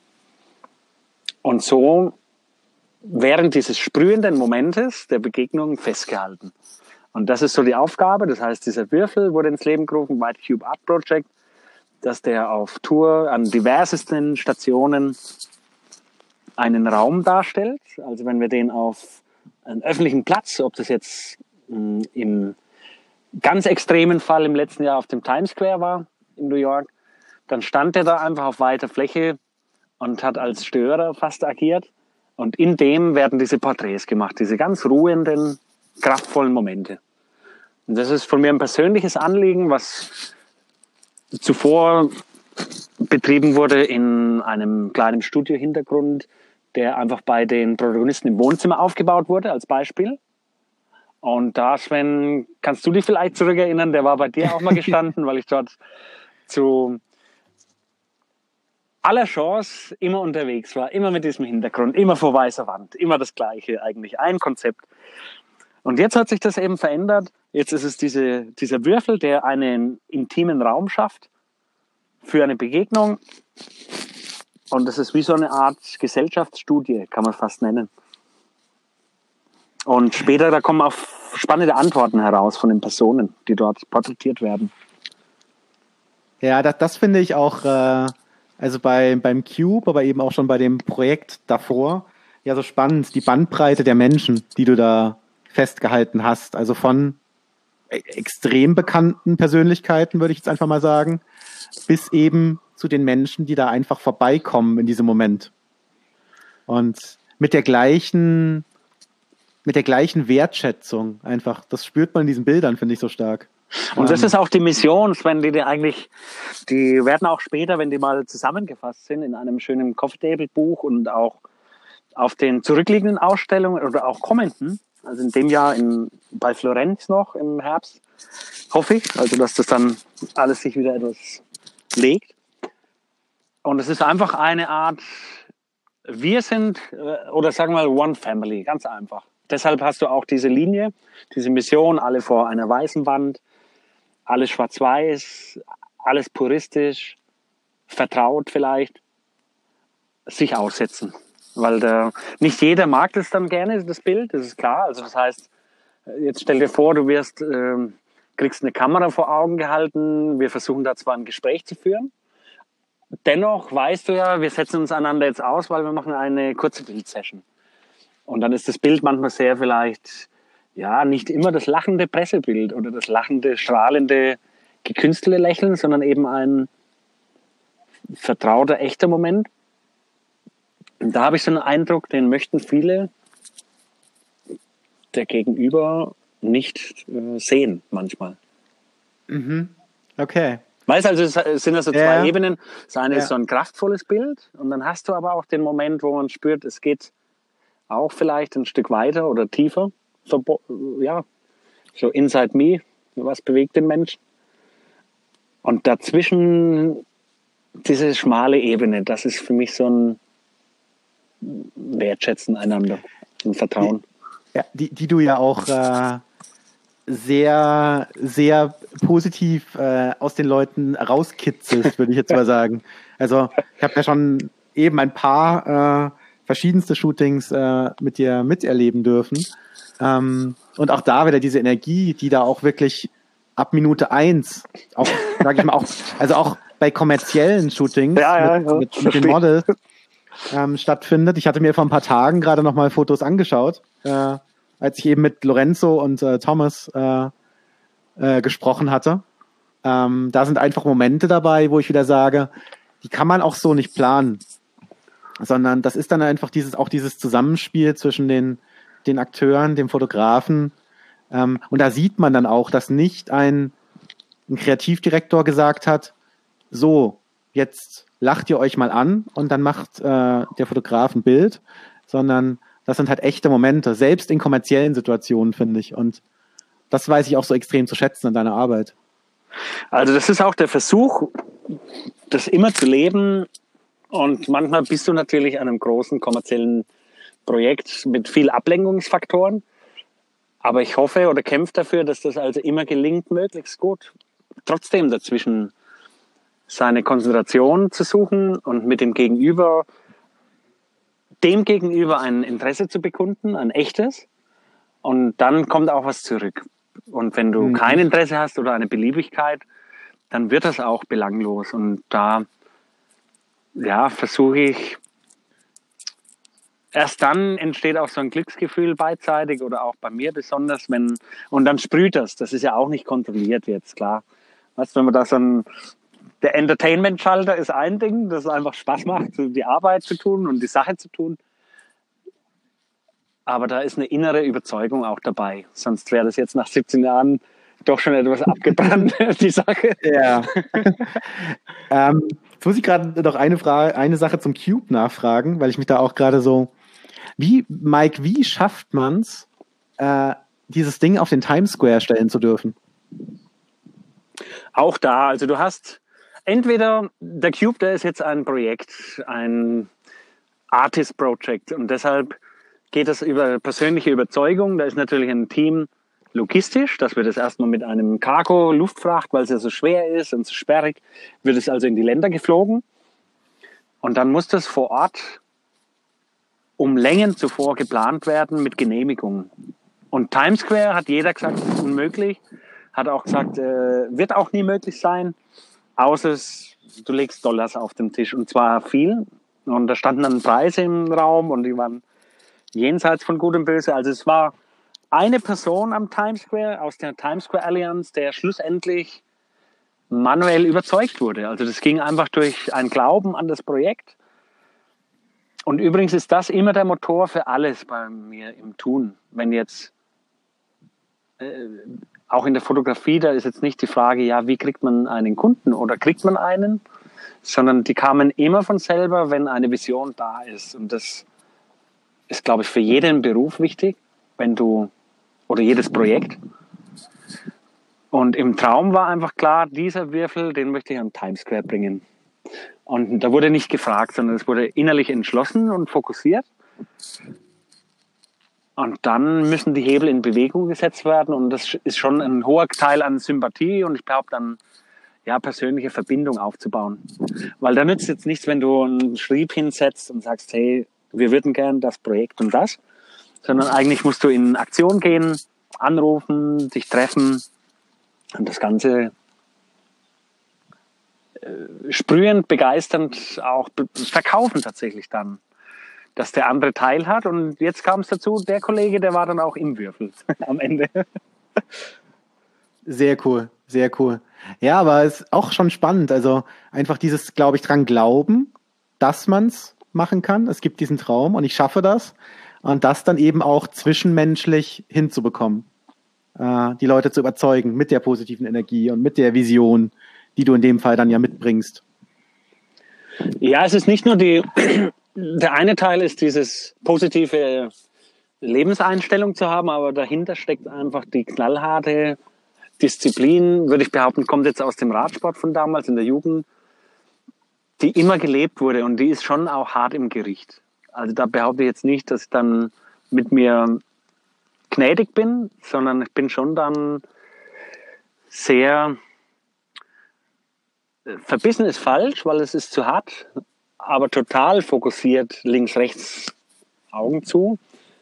Und so während dieses sprühenden Momentes der Begegnung festgehalten. Und das ist so die Aufgabe. Das heißt, dieser Würfel wurde ins Leben gerufen, White Cube Art Project, dass der auf Tour an diversesten Stationen einen Raum darstellt. Also wenn wir den auf einen öffentlichen Platz, ob das jetzt im ganz extremen Fall im letzten Jahr auf dem Times Square war in New York, dann stand er da einfach auf weiter Fläche und hat als Störer fast agiert. Und in dem werden diese Porträts gemacht, diese ganz ruhenden, kraftvollen Momente. Und das ist von mir ein persönliches Anliegen, was zuvor betrieben wurde in einem kleinen Studio-Hintergrund, der einfach bei den Protagonisten im Wohnzimmer aufgebaut wurde, als Beispiel. Und da, Sven, kannst du dich vielleicht zurückerinnern, der war bei dir auch mal gestanden, weil ich dort zu aller Chance immer unterwegs war, immer mit diesem Hintergrund, immer vor weißer Wand, immer das Gleiche eigentlich, ein Konzept. Und jetzt hat sich das eben verändert. Jetzt ist es dieser Würfel, der einen intimen Raum schafft für eine Begegnung. Und das ist wie so eine Art Gesellschaftsstudie, kann man fast nennen. Und später, da kommen auch spannende Antworten heraus von den Personen, die dort porträtiert werden. Ja, das finde ich auch, also beim Cube, aber eben auch schon bei dem Projekt davor, ja so spannend, die Bandbreite der Menschen, die du da festgehalten hast. Also von extrem bekannten Persönlichkeiten, würde ich jetzt einfach mal sagen, bis eben zu den Menschen, die da einfach vorbeikommen in diesem Moment. Und mit der gleichen Wertschätzung einfach. Das spürt man in diesen Bildern, finde ich, so stark. Und das ist auch die Mission, Sven, die werden auch später, wenn die mal zusammengefasst sind, in einem schönen Coffee-Table-Buch und auch auf den zurückliegenden Ausstellungen oder auch kommenden, also in dem Jahr bei Florenz noch im Herbst, hoffe ich, also dass das dann alles sich wieder etwas legt. Und es ist einfach eine Art, wir sind, oder sagen wir mal, One Family, ganz einfach. Deshalb hast du auch diese Linie, diese Mission, alle vor einer weißen Wand, alles schwarz-weiß, alles puristisch, vertraut vielleicht, sich aussetzen. Weil nicht jeder mag das dann gerne, das Bild, das ist klar. Also das heißt, jetzt stell dir vor, du kriegst eine Kamera vor Augen gehalten, wir versuchen da zwar ein Gespräch zu führen, dennoch weißt du ja, wir setzen uns einander jetzt aus, weil wir machen eine kurze Bildsession. Und dann ist das Bild manchmal sehr vielleicht, ja, nicht immer das lachende Pressebild oder das lachende, strahlende, gekünstelte Lächeln, sondern eben ein vertrauter, echter Moment. Und da habe ich so einen Eindruck, den möchten viele der Gegenüber nicht sehen manchmal. Mhm. Okay. Weißt du, also es sind also zwei Ebenen. Das eine ist so ein kraftvolles Bild und dann hast du aber auch den Moment, wo man spürt, es geht auch vielleicht ein Stück weiter oder tiefer. Ja, so inside me, was bewegt den Menschen. Und dazwischen diese schmale Ebene, das ist für mich so ein Wertschätzen einander, ein Vertrauen. Die du ja auch sehr, sehr positiv aus den Leuten rauskitzelst, würde ich jetzt mal sagen. Also ich habe ja schon eben ein paar verschiedenste Shootings mit dir miterleben dürfen. Und auch da wieder diese Energie, die da auch wirklich ab Minute 1, auch, sag ich mal, auch bei kommerziellen Shootings mit den Models stattfindet. Ich hatte mir vor ein paar Tagen gerade noch mal Fotos angeschaut, als ich eben mit Lorenzo und Thomas gesprochen hatte. Da sind einfach Momente dabei, wo ich wieder sage, die kann man auch so nicht planen, sondern das ist dann einfach dieses Zusammenspiel zwischen den Akteuren, dem Fotografen. Und da sieht man dann auch, dass nicht ein Kreativdirektor gesagt hat, so, jetzt lacht ihr euch mal an und dann macht der Fotograf ein Bild, sondern das sind halt echte Momente, selbst in kommerziellen Situationen, finde ich. Und das weiß ich auch so extrem zu schätzen an deiner Arbeit. Also das ist auch der Versuch, das immer zu leben. Und manchmal bist du natürlich an einem großen kommerziellen Projekt mit viel Ablenkungsfaktoren. Aber ich hoffe oder kämpfe dafür, dass das also immer gelingt, möglichst gut trotzdem dazwischen seine Konzentration zu suchen und mit dem Gegenüber ein Interesse zu bekunden, ein echtes. Und dann kommt auch was zurück. Und wenn du kein Interesse hast oder eine Beliebigkeit, dann wird das auch belanglos. Und da versuche ich, erst dann entsteht auch so ein Glücksgefühl beidseitig oder auch bei mir besonders, und dann sprüht das. Das ist ja auch nicht kontrolliert jetzt, klar. Weißt, wenn man da der Entertainment-Schalter ist ein Ding, das einfach Spaß macht, die Arbeit zu tun und die Sache zu tun. Aber da ist eine innere Überzeugung auch dabei. Sonst wäre das jetzt nach 17 Jahren doch schon etwas abgebrannt, die Sache. Ja. Jetzt muss ich gerade noch eine Sache zum Cube nachfragen, weil ich mich da auch gerade so... Mike, wie schafft man es, dieses Ding auf den Times Square stellen zu dürfen? Auch da, also du hast entweder, der Cube, der ist jetzt ein Projekt, ein Artist-Project und deshalb geht es über persönliche Überzeugung. Da ist natürlich ein Team logistisch, dass wir das erstmal mit einem Cargo-Luftfracht, weil es ja so schwer ist und so sperrig, wird es also in die Länder geflogen. Und dann muss das vor Ort um Längen zuvor geplant werden mit Genehmigung. Und Times Square hat jeder gesagt, ist unmöglich. Hat auch gesagt, wird auch nie möglich sein, außer du legst Dollars auf den Tisch und zwar viel. Und da standen dann Preise im Raum und die waren jenseits von Gut und Böse. Also es war eine Person am Times Square aus der Times Square Alliance, der schlussendlich manuell überzeugt wurde. Also das ging einfach durch ein Glauben an das Projekt. Und übrigens ist das immer der Motor für alles bei mir im Tun. Wenn jetzt auch in der Fotografie, da ist jetzt nicht die Frage, ja, wie kriegt man einen Kunden oder kriegt man einen, sondern die kamen immer von selber, wenn eine Vision da ist. Und das ist, glaube ich, für jeden Beruf wichtig, oder jedes Projekt. Und im Traum war einfach klar, dieser Würfel, den möchte ich an Times Square bringen. Und da wurde nicht gefragt, sondern es wurde innerlich entschlossen und fokussiert. Und dann müssen die Hebel in Bewegung gesetzt werden. Und das ist schon ein hoher Teil an Sympathie und ich glaube dann, persönliche Verbindung aufzubauen. Weil da nützt jetzt nichts, wenn du einen Schrieb hinsetzt und sagst, hey, wir würden gern das Projekt und das. Sondern eigentlich musst du in Aktion gehen, anrufen, dich treffen und das Ganze sprühend, begeisternd auch verkaufen tatsächlich dann, dass der andere Teil hat. Und jetzt kam es dazu, der Kollege, der war dann auch im Würfel am Ende. Sehr cool, sehr cool. Ja, aber es ist auch schon spannend. Also einfach dieses, glaube ich, dran glauben, dass man es machen kann. Es gibt diesen Traum und ich schaffe das. Und das dann eben auch zwischenmenschlich hinzubekommen. Die Leute zu überzeugen mit der positiven Energie und mit der Vision, die du in dem Fall dann ja mitbringst. Ja, es ist nicht nur der eine Teil ist dieses positive Lebenseinstellung zu haben, aber dahinter steckt einfach die knallharte Disziplin, würde ich behaupten, kommt jetzt aus dem Radsport von damals in der Jugend, die immer gelebt wurde und die ist schon auch hart im Gericht. Also da behaupte ich jetzt nicht, dass ich dann mit mir gnädig bin, sondern ich bin schon dann sehr verbissen ist falsch, weil es ist zu hart, aber total fokussiert, links, rechts, Augen zu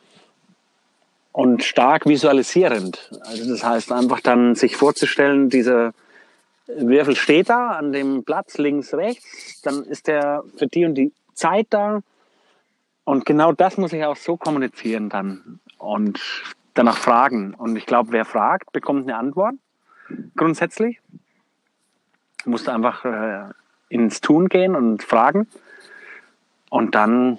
und stark visualisierend. Also das heißt einfach dann sich vorzustellen, dieser Würfel steht da an dem Platz links, rechts, dann ist der für die und die Zeit da. Und genau das muss ich auch so kommunizieren dann und danach fragen. Und ich glaube, wer fragt, bekommt eine Antwort. Grundsätzlich. Du musst einfach ins Tun gehen und fragen. Und dann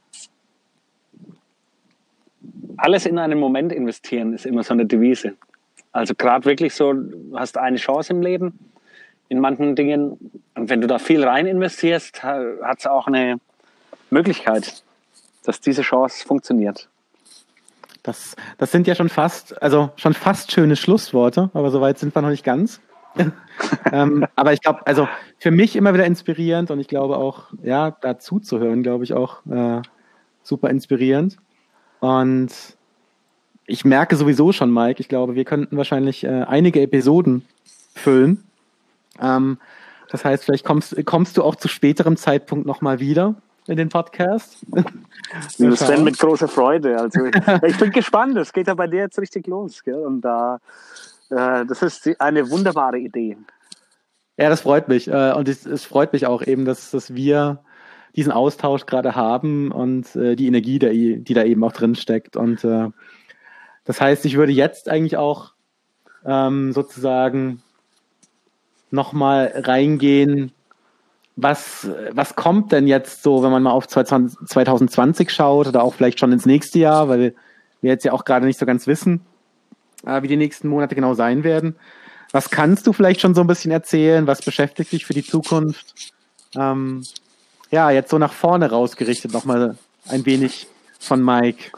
alles in einen Moment investieren, ist immer so eine Devise. Also gerade wirklich so, du hast eine Chance im Leben in manchen Dingen. Und wenn du da viel rein investierst, hat es auch eine Möglichkeit. dass diese Chance funktioniert. Das sind ja schon fast schöne Schlussworte, aber soweit sind wir noch nicht ganz. Aber ich glaube, also für mich immer wieder inspirierend und ich glaube auch, ja, dazu zu hören, glaube ich auch super inspirierend. Und ich merke sowieso schon, Mike, ich glaube, wir könnten wahrscheinlich einige Episoden füllen. Das heißt, vielleicht kommst du auch zu späterem Zeitpunkt nochmal wieder in den Podcast. Das wäre mit großer Freude. Also ich bin gespannt, es geht ja bei dir jetzt richtig los. Gell? Und das ist eine wunderbare Idee. Ja, das freut mich. Und es freut mich auch eben, dass wir diesen Austausch gerade haben und die Energie, die da eben auch drin steckt. Und das heißt, ich würde jetzt eigentlich auch sozusagen nochmal reingehen, was kommt denn jetzt so, wenn man mal auf 2020 schaut oder auch vielleicht schon ins nächste Jahr, weil wir jetzt ja auch gerade nicht so ganz wissen, wie die nächsten Monate genau sein werden. Was kannst du vielleicht schon so ein bisschen erzählen? Was beschäftigt dich für die Zukunft? Jetzt so nach vorne rausgerichtet nochmal ein wenig von Mike.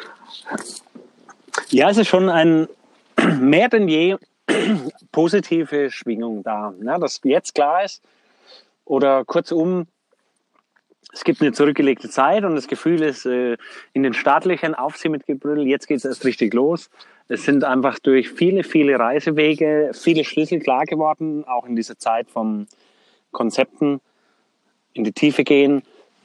Ja, es ist schon ein mehr denn je positive Schwingung da. Ja, dass jetzt klar ist, oder kurzum, es gibt eine zurückgelegte Zeit und das Gefühl ist, in den Startlöchern auf sie mit Gebrüll, jetzt geht es erst richtig los. Es sind einfach durch viele, viele Reisewege, viele Schlüssel klar geworden, auch in dieser Zeit vom Konzepten in die Tiefe gehen.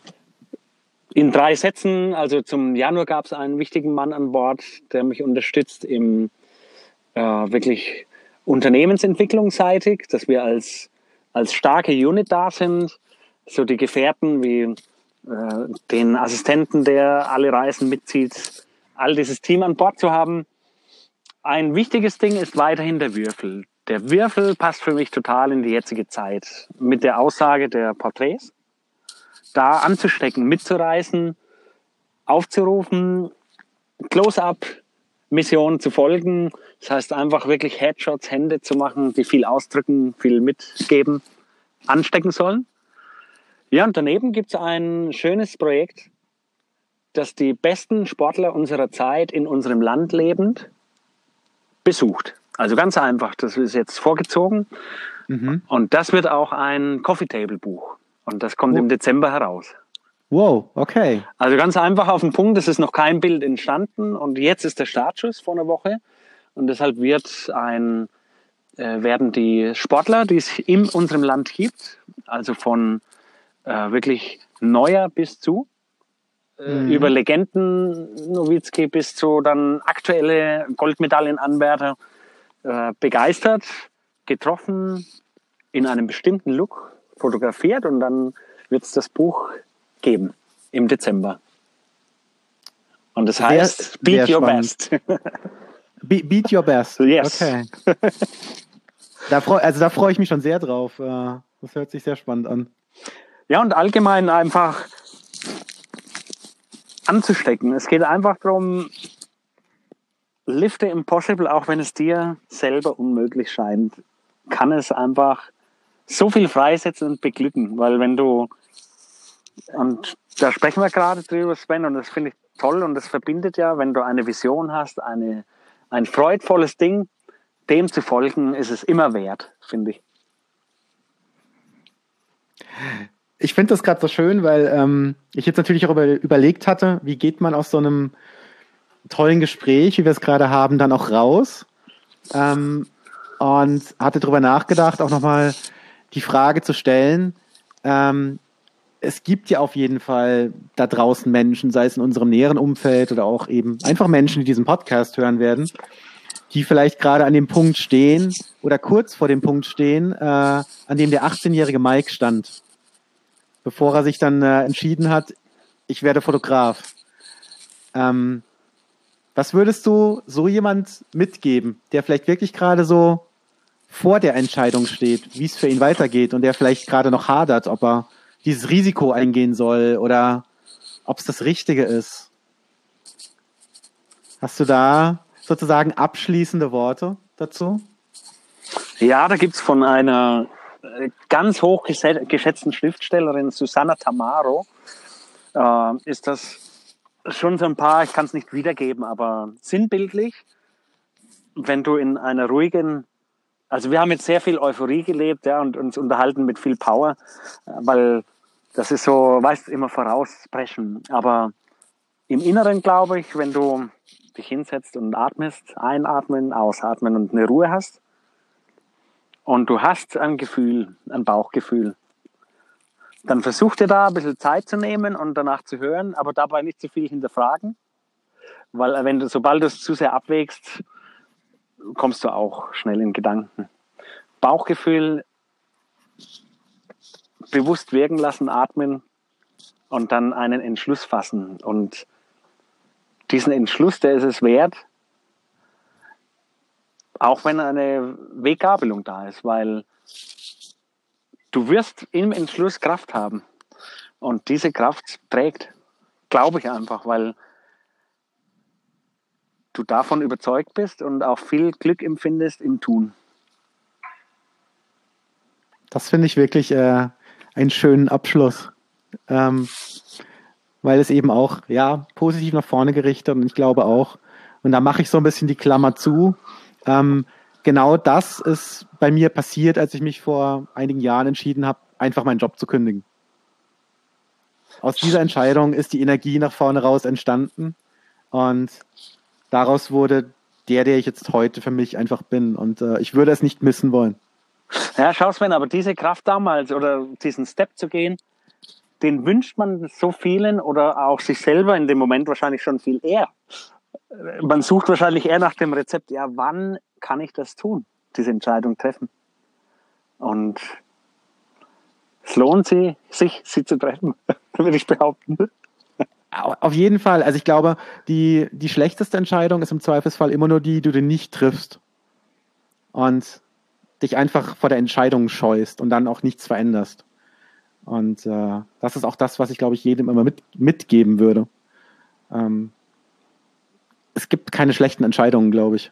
In 3 Sätzen, also zum Januar gab es einen wichtigen Mann an Bord, der mich unterstützt im wirklich unternehmensentwicklungsseitig, dass wir als starke Unit da sind, so die Gefährten wie den Assistenten, der alle Reisen mitzieht, all dieses Team an Bord zu haben. Ein wichtiges Ding ist weiterhin der Würfel. Der Würfel passt für mich total in die jetzige Zeit. Mit der Aussage der Porträts, da anzustecken, mitzureißen, aufzurufen, Close-up-Missionen zu folgen. Das heißt einfach wirklich Headshots, Hände zu machen, die viel ausdrücken, viel mitgeben, anstecken sollen. Ja, und daneben gibt es ein schönes Projekt, das die besten Sportler unserer Zeit in unserem Land lebend besucht. Also ganz einfach, das ist jetzt vorgezogen. Und das wird auch ein Coffee-Table-Buch. Und das kommt im Dezember heraus. Wow, okay. Also ganz einfach auf den Punkt, es ist noch kein Bild entstanden und jetzt ist der Startschuss vor einer Woche. Und deshalb werden die Sportler, die es in unserem Land gibt, also von wirklich Neuer bis zu, über Legenden, Nowitzki bis zu dann aktuelle Goldmedaillenanwärter, begeistert, getroffen, in einem bestimmten Look fotografiert und dann wird es das Buch geben im Dezember. Und das heißt Beat Your Best. Beat Your Best. Yes. Okay. Da freue ich mich schon sehr drauf. Das hört sich sehr spannend an. Ja, und allgemein einfach anzustecken. Es geht einfach darum, live the impossible, auch wenn es dir selber unmöglich scheint, kann es einfach so viel freisetzen und beglücken, weil wenn du, und da sprechen wir gerade drüber, Sven, und das finde ich toll und das verbindet ja, wenn du eine Vision hast, ein freudvolles Ding, dem zu folgen, ist es immer wert, finde ich. Ich finde das gerade so schön, weil ich jetzt natürlich auch überlegt hatte, wie geht man aus so einem tollen Gespräch, wie wir es gerade haben, dann auch raus. Und hatte darüber nachgedacht, auch nochmal die Frage zu stellen, es gibt ja auf jeden Fall da draußen Menschen, sei es in unserem näheren Umfeld oder auch eben einfach Menschen, die diesen Podcast hören werden, die vielleicht gerade an dem Punkt stehen oder kurz vor dem Punkt stehen, an dem der 18-jährige Mike stand, bevor er sich dann entschieden hat, ich werde Fotograf. Was würdest du so jemand mitgeben, der vielleicht wirklich gerade so vor der Entscheidung steht, wie es für ihn weitergeht und der vielleicht gerade noch hadert, ob er dieses Risiko eingehen soll oder ob es das Richtige ist? Hast du da sozusagen abschließende Worte dazu? Ja, da gibt es von einer ganz hoch geschätzten Schriftstellerin, Susanna Tamaro, ist das schon so ein paar, ich kann es nicht wiedergeben, aber sinnbildlich, wenn du in einer ruhigen, also wir haben jetzt sehr viel Euphorie gelebt, ja, und uns unterhalten mit viel Power, weil das ist so, weißt du, immer vorauspreschen. Aber im Inneren, glaube ich, wenn du dich hinsetzt und atmest, einatmen, ausatmen und eine Ruhe hast und du hast ein Gefühl, ein Bauchgefühl, dann versuch dir da ein bisschen Zeit zu nehmen und danach zu hören, aber dabei nicht zu viel hinterfragen, weil sobald du es zu sehr abwägst, kommst du auch schnell in Gedanken. Bauchgefühl bewusst wirken lassen, atmen und dann einen Entschluss fassen. Und diesen Entschluss, der ist es wert, auch wenn eine Weggabelung da ist, weil du wirst im Entschluss Kraft haben. Und diese Kraft trägt, glaube ich einfach, weil du davon überzeugt bist und auch viel Glück empfindest im Tun. Das finde ich wirklich einen schönen Abschluss, weil es eben auch positiv nach vorne gerichtet und ich glaube auch, und da mache ich so ein bisschen die Klammer zu, genau das ist bei mir passiert, als ich mich vor einigen Jahren entschieden habe, einfach meinen Job zu kündigen. Aus dieser Entscheidung ist die Energie nach vorne raus entstanden und daraus wurde der ich jetzt heute für mich einfach bin und ich würde es nicht missen wollen. Ja, schau Sven, aber diese Kraft damals oder diesen Step zu gehen, den wünscht man so vielen oder auch sich selber in dem Moment wahrscheinlich schon viel eher. Man sucht wahrscheinlich eher nach dem Rezept, ja, wann kann ich das tun, diese Entscheidung treffen? Und es lohnt sich, sie zu treffen, würde ich behaupten. Auf jeden Fall. Also ich glaube, die schlechteste Entscheidung ist im Zweifelsfall immer nur die du nicht triffst. Und dich einfach vor der Entscheidung scheust und dann auch nichts veränderst. Und das ist auch das, was ich, glaube ich, jedem immer mitgeben würde. Es gibt keine schlechten Entscheidungen, glaube ich.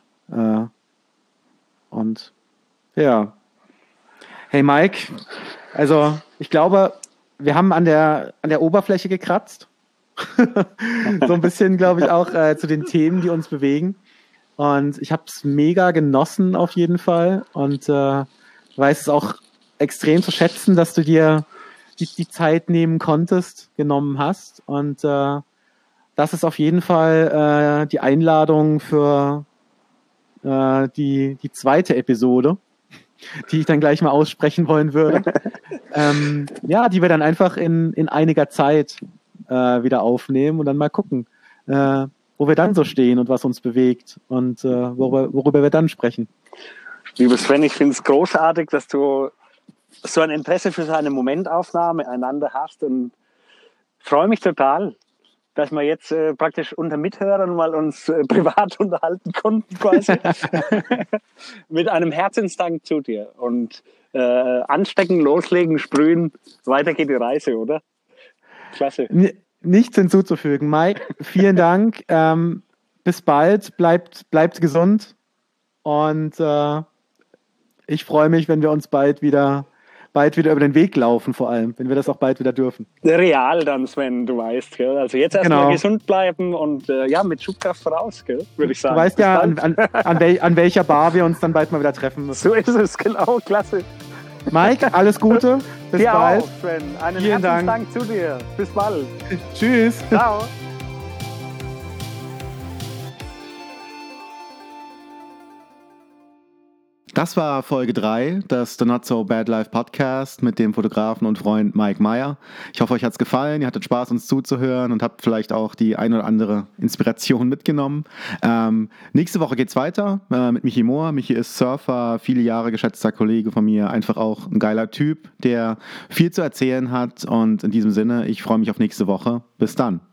Und ja. Hey Mike, also ich glaube, wir haben an der Oberfläche gekratzt. So ein bisschen, glaube ich, auch zu den Themen, die uns bewegen. Und ich habe es mega genossen auf jeden Fall und weiß es auch extrem zu schätzen, dass du dir die Zeit genommen hast. Und das ist auf jeden Fall die Einladung für die zweite Episode, die ich dann gleich mal aussprechen wollen würde. Die wir dann einfach in einiger Zeit wieder aufnehmen und dann mal gucken, wo wir dann so stehen und was uns bewegt und worüber wir dann sprechen. Lieber Sven, ich finde es großartig, dass du so ein Interesse für so eine Momentaufnahme einander hast und freue mich total, dass wir jetzt praktisch unter Mithörern mal uns privat unterhalten konnten quasi. Mit einem Herzensdank zu dir und anstecken, loslegen, sprühen, weiter geht die Reise, oder? Klasse. Nichts hinzuzufügen. Mike, vielen Dank. Bis bald. Bleibt gesund. Und ich freue mich, wenn wir uns bald wieder über den Weg laufen, vor allem, wenn wir das auch bald wieder dürfen. Real dann, Sven, du weißt. Gell? Also jetzt erstmal gesund bleiben und mit Schubkraft voraus, gell? Würde ich sagen. Du weißt ja, an welcher Bar wir uns dann bald mal wieder treffen müssen. So ist es, genau. Klasse. Mike, alles Gute. Bis dir bald. Auch, Sven. Einen Vielen Herzensdank zu dir. Bis bald. Tschüss. Ciao. Das war Folge 3 des The Not So Bad Life Podcast mit dem Fotografen und Freund Mike Meyer. Ich hoffe, euch hat es gefallen, ihr hattet Spaß, uns zuzuhören und habt vielleicht auch die ein oder andere Inspiration mitgenommen. Nächste Woche geht's weiter mit Michi Mohr. Michi ist Surfer, viele Jahre geschätzter Kollege von mir, einfach auch ein geiler Typ, der viel zu erzählen hat und in diesem Sinne, ich freue mich auf nächste Woche. Bis dann.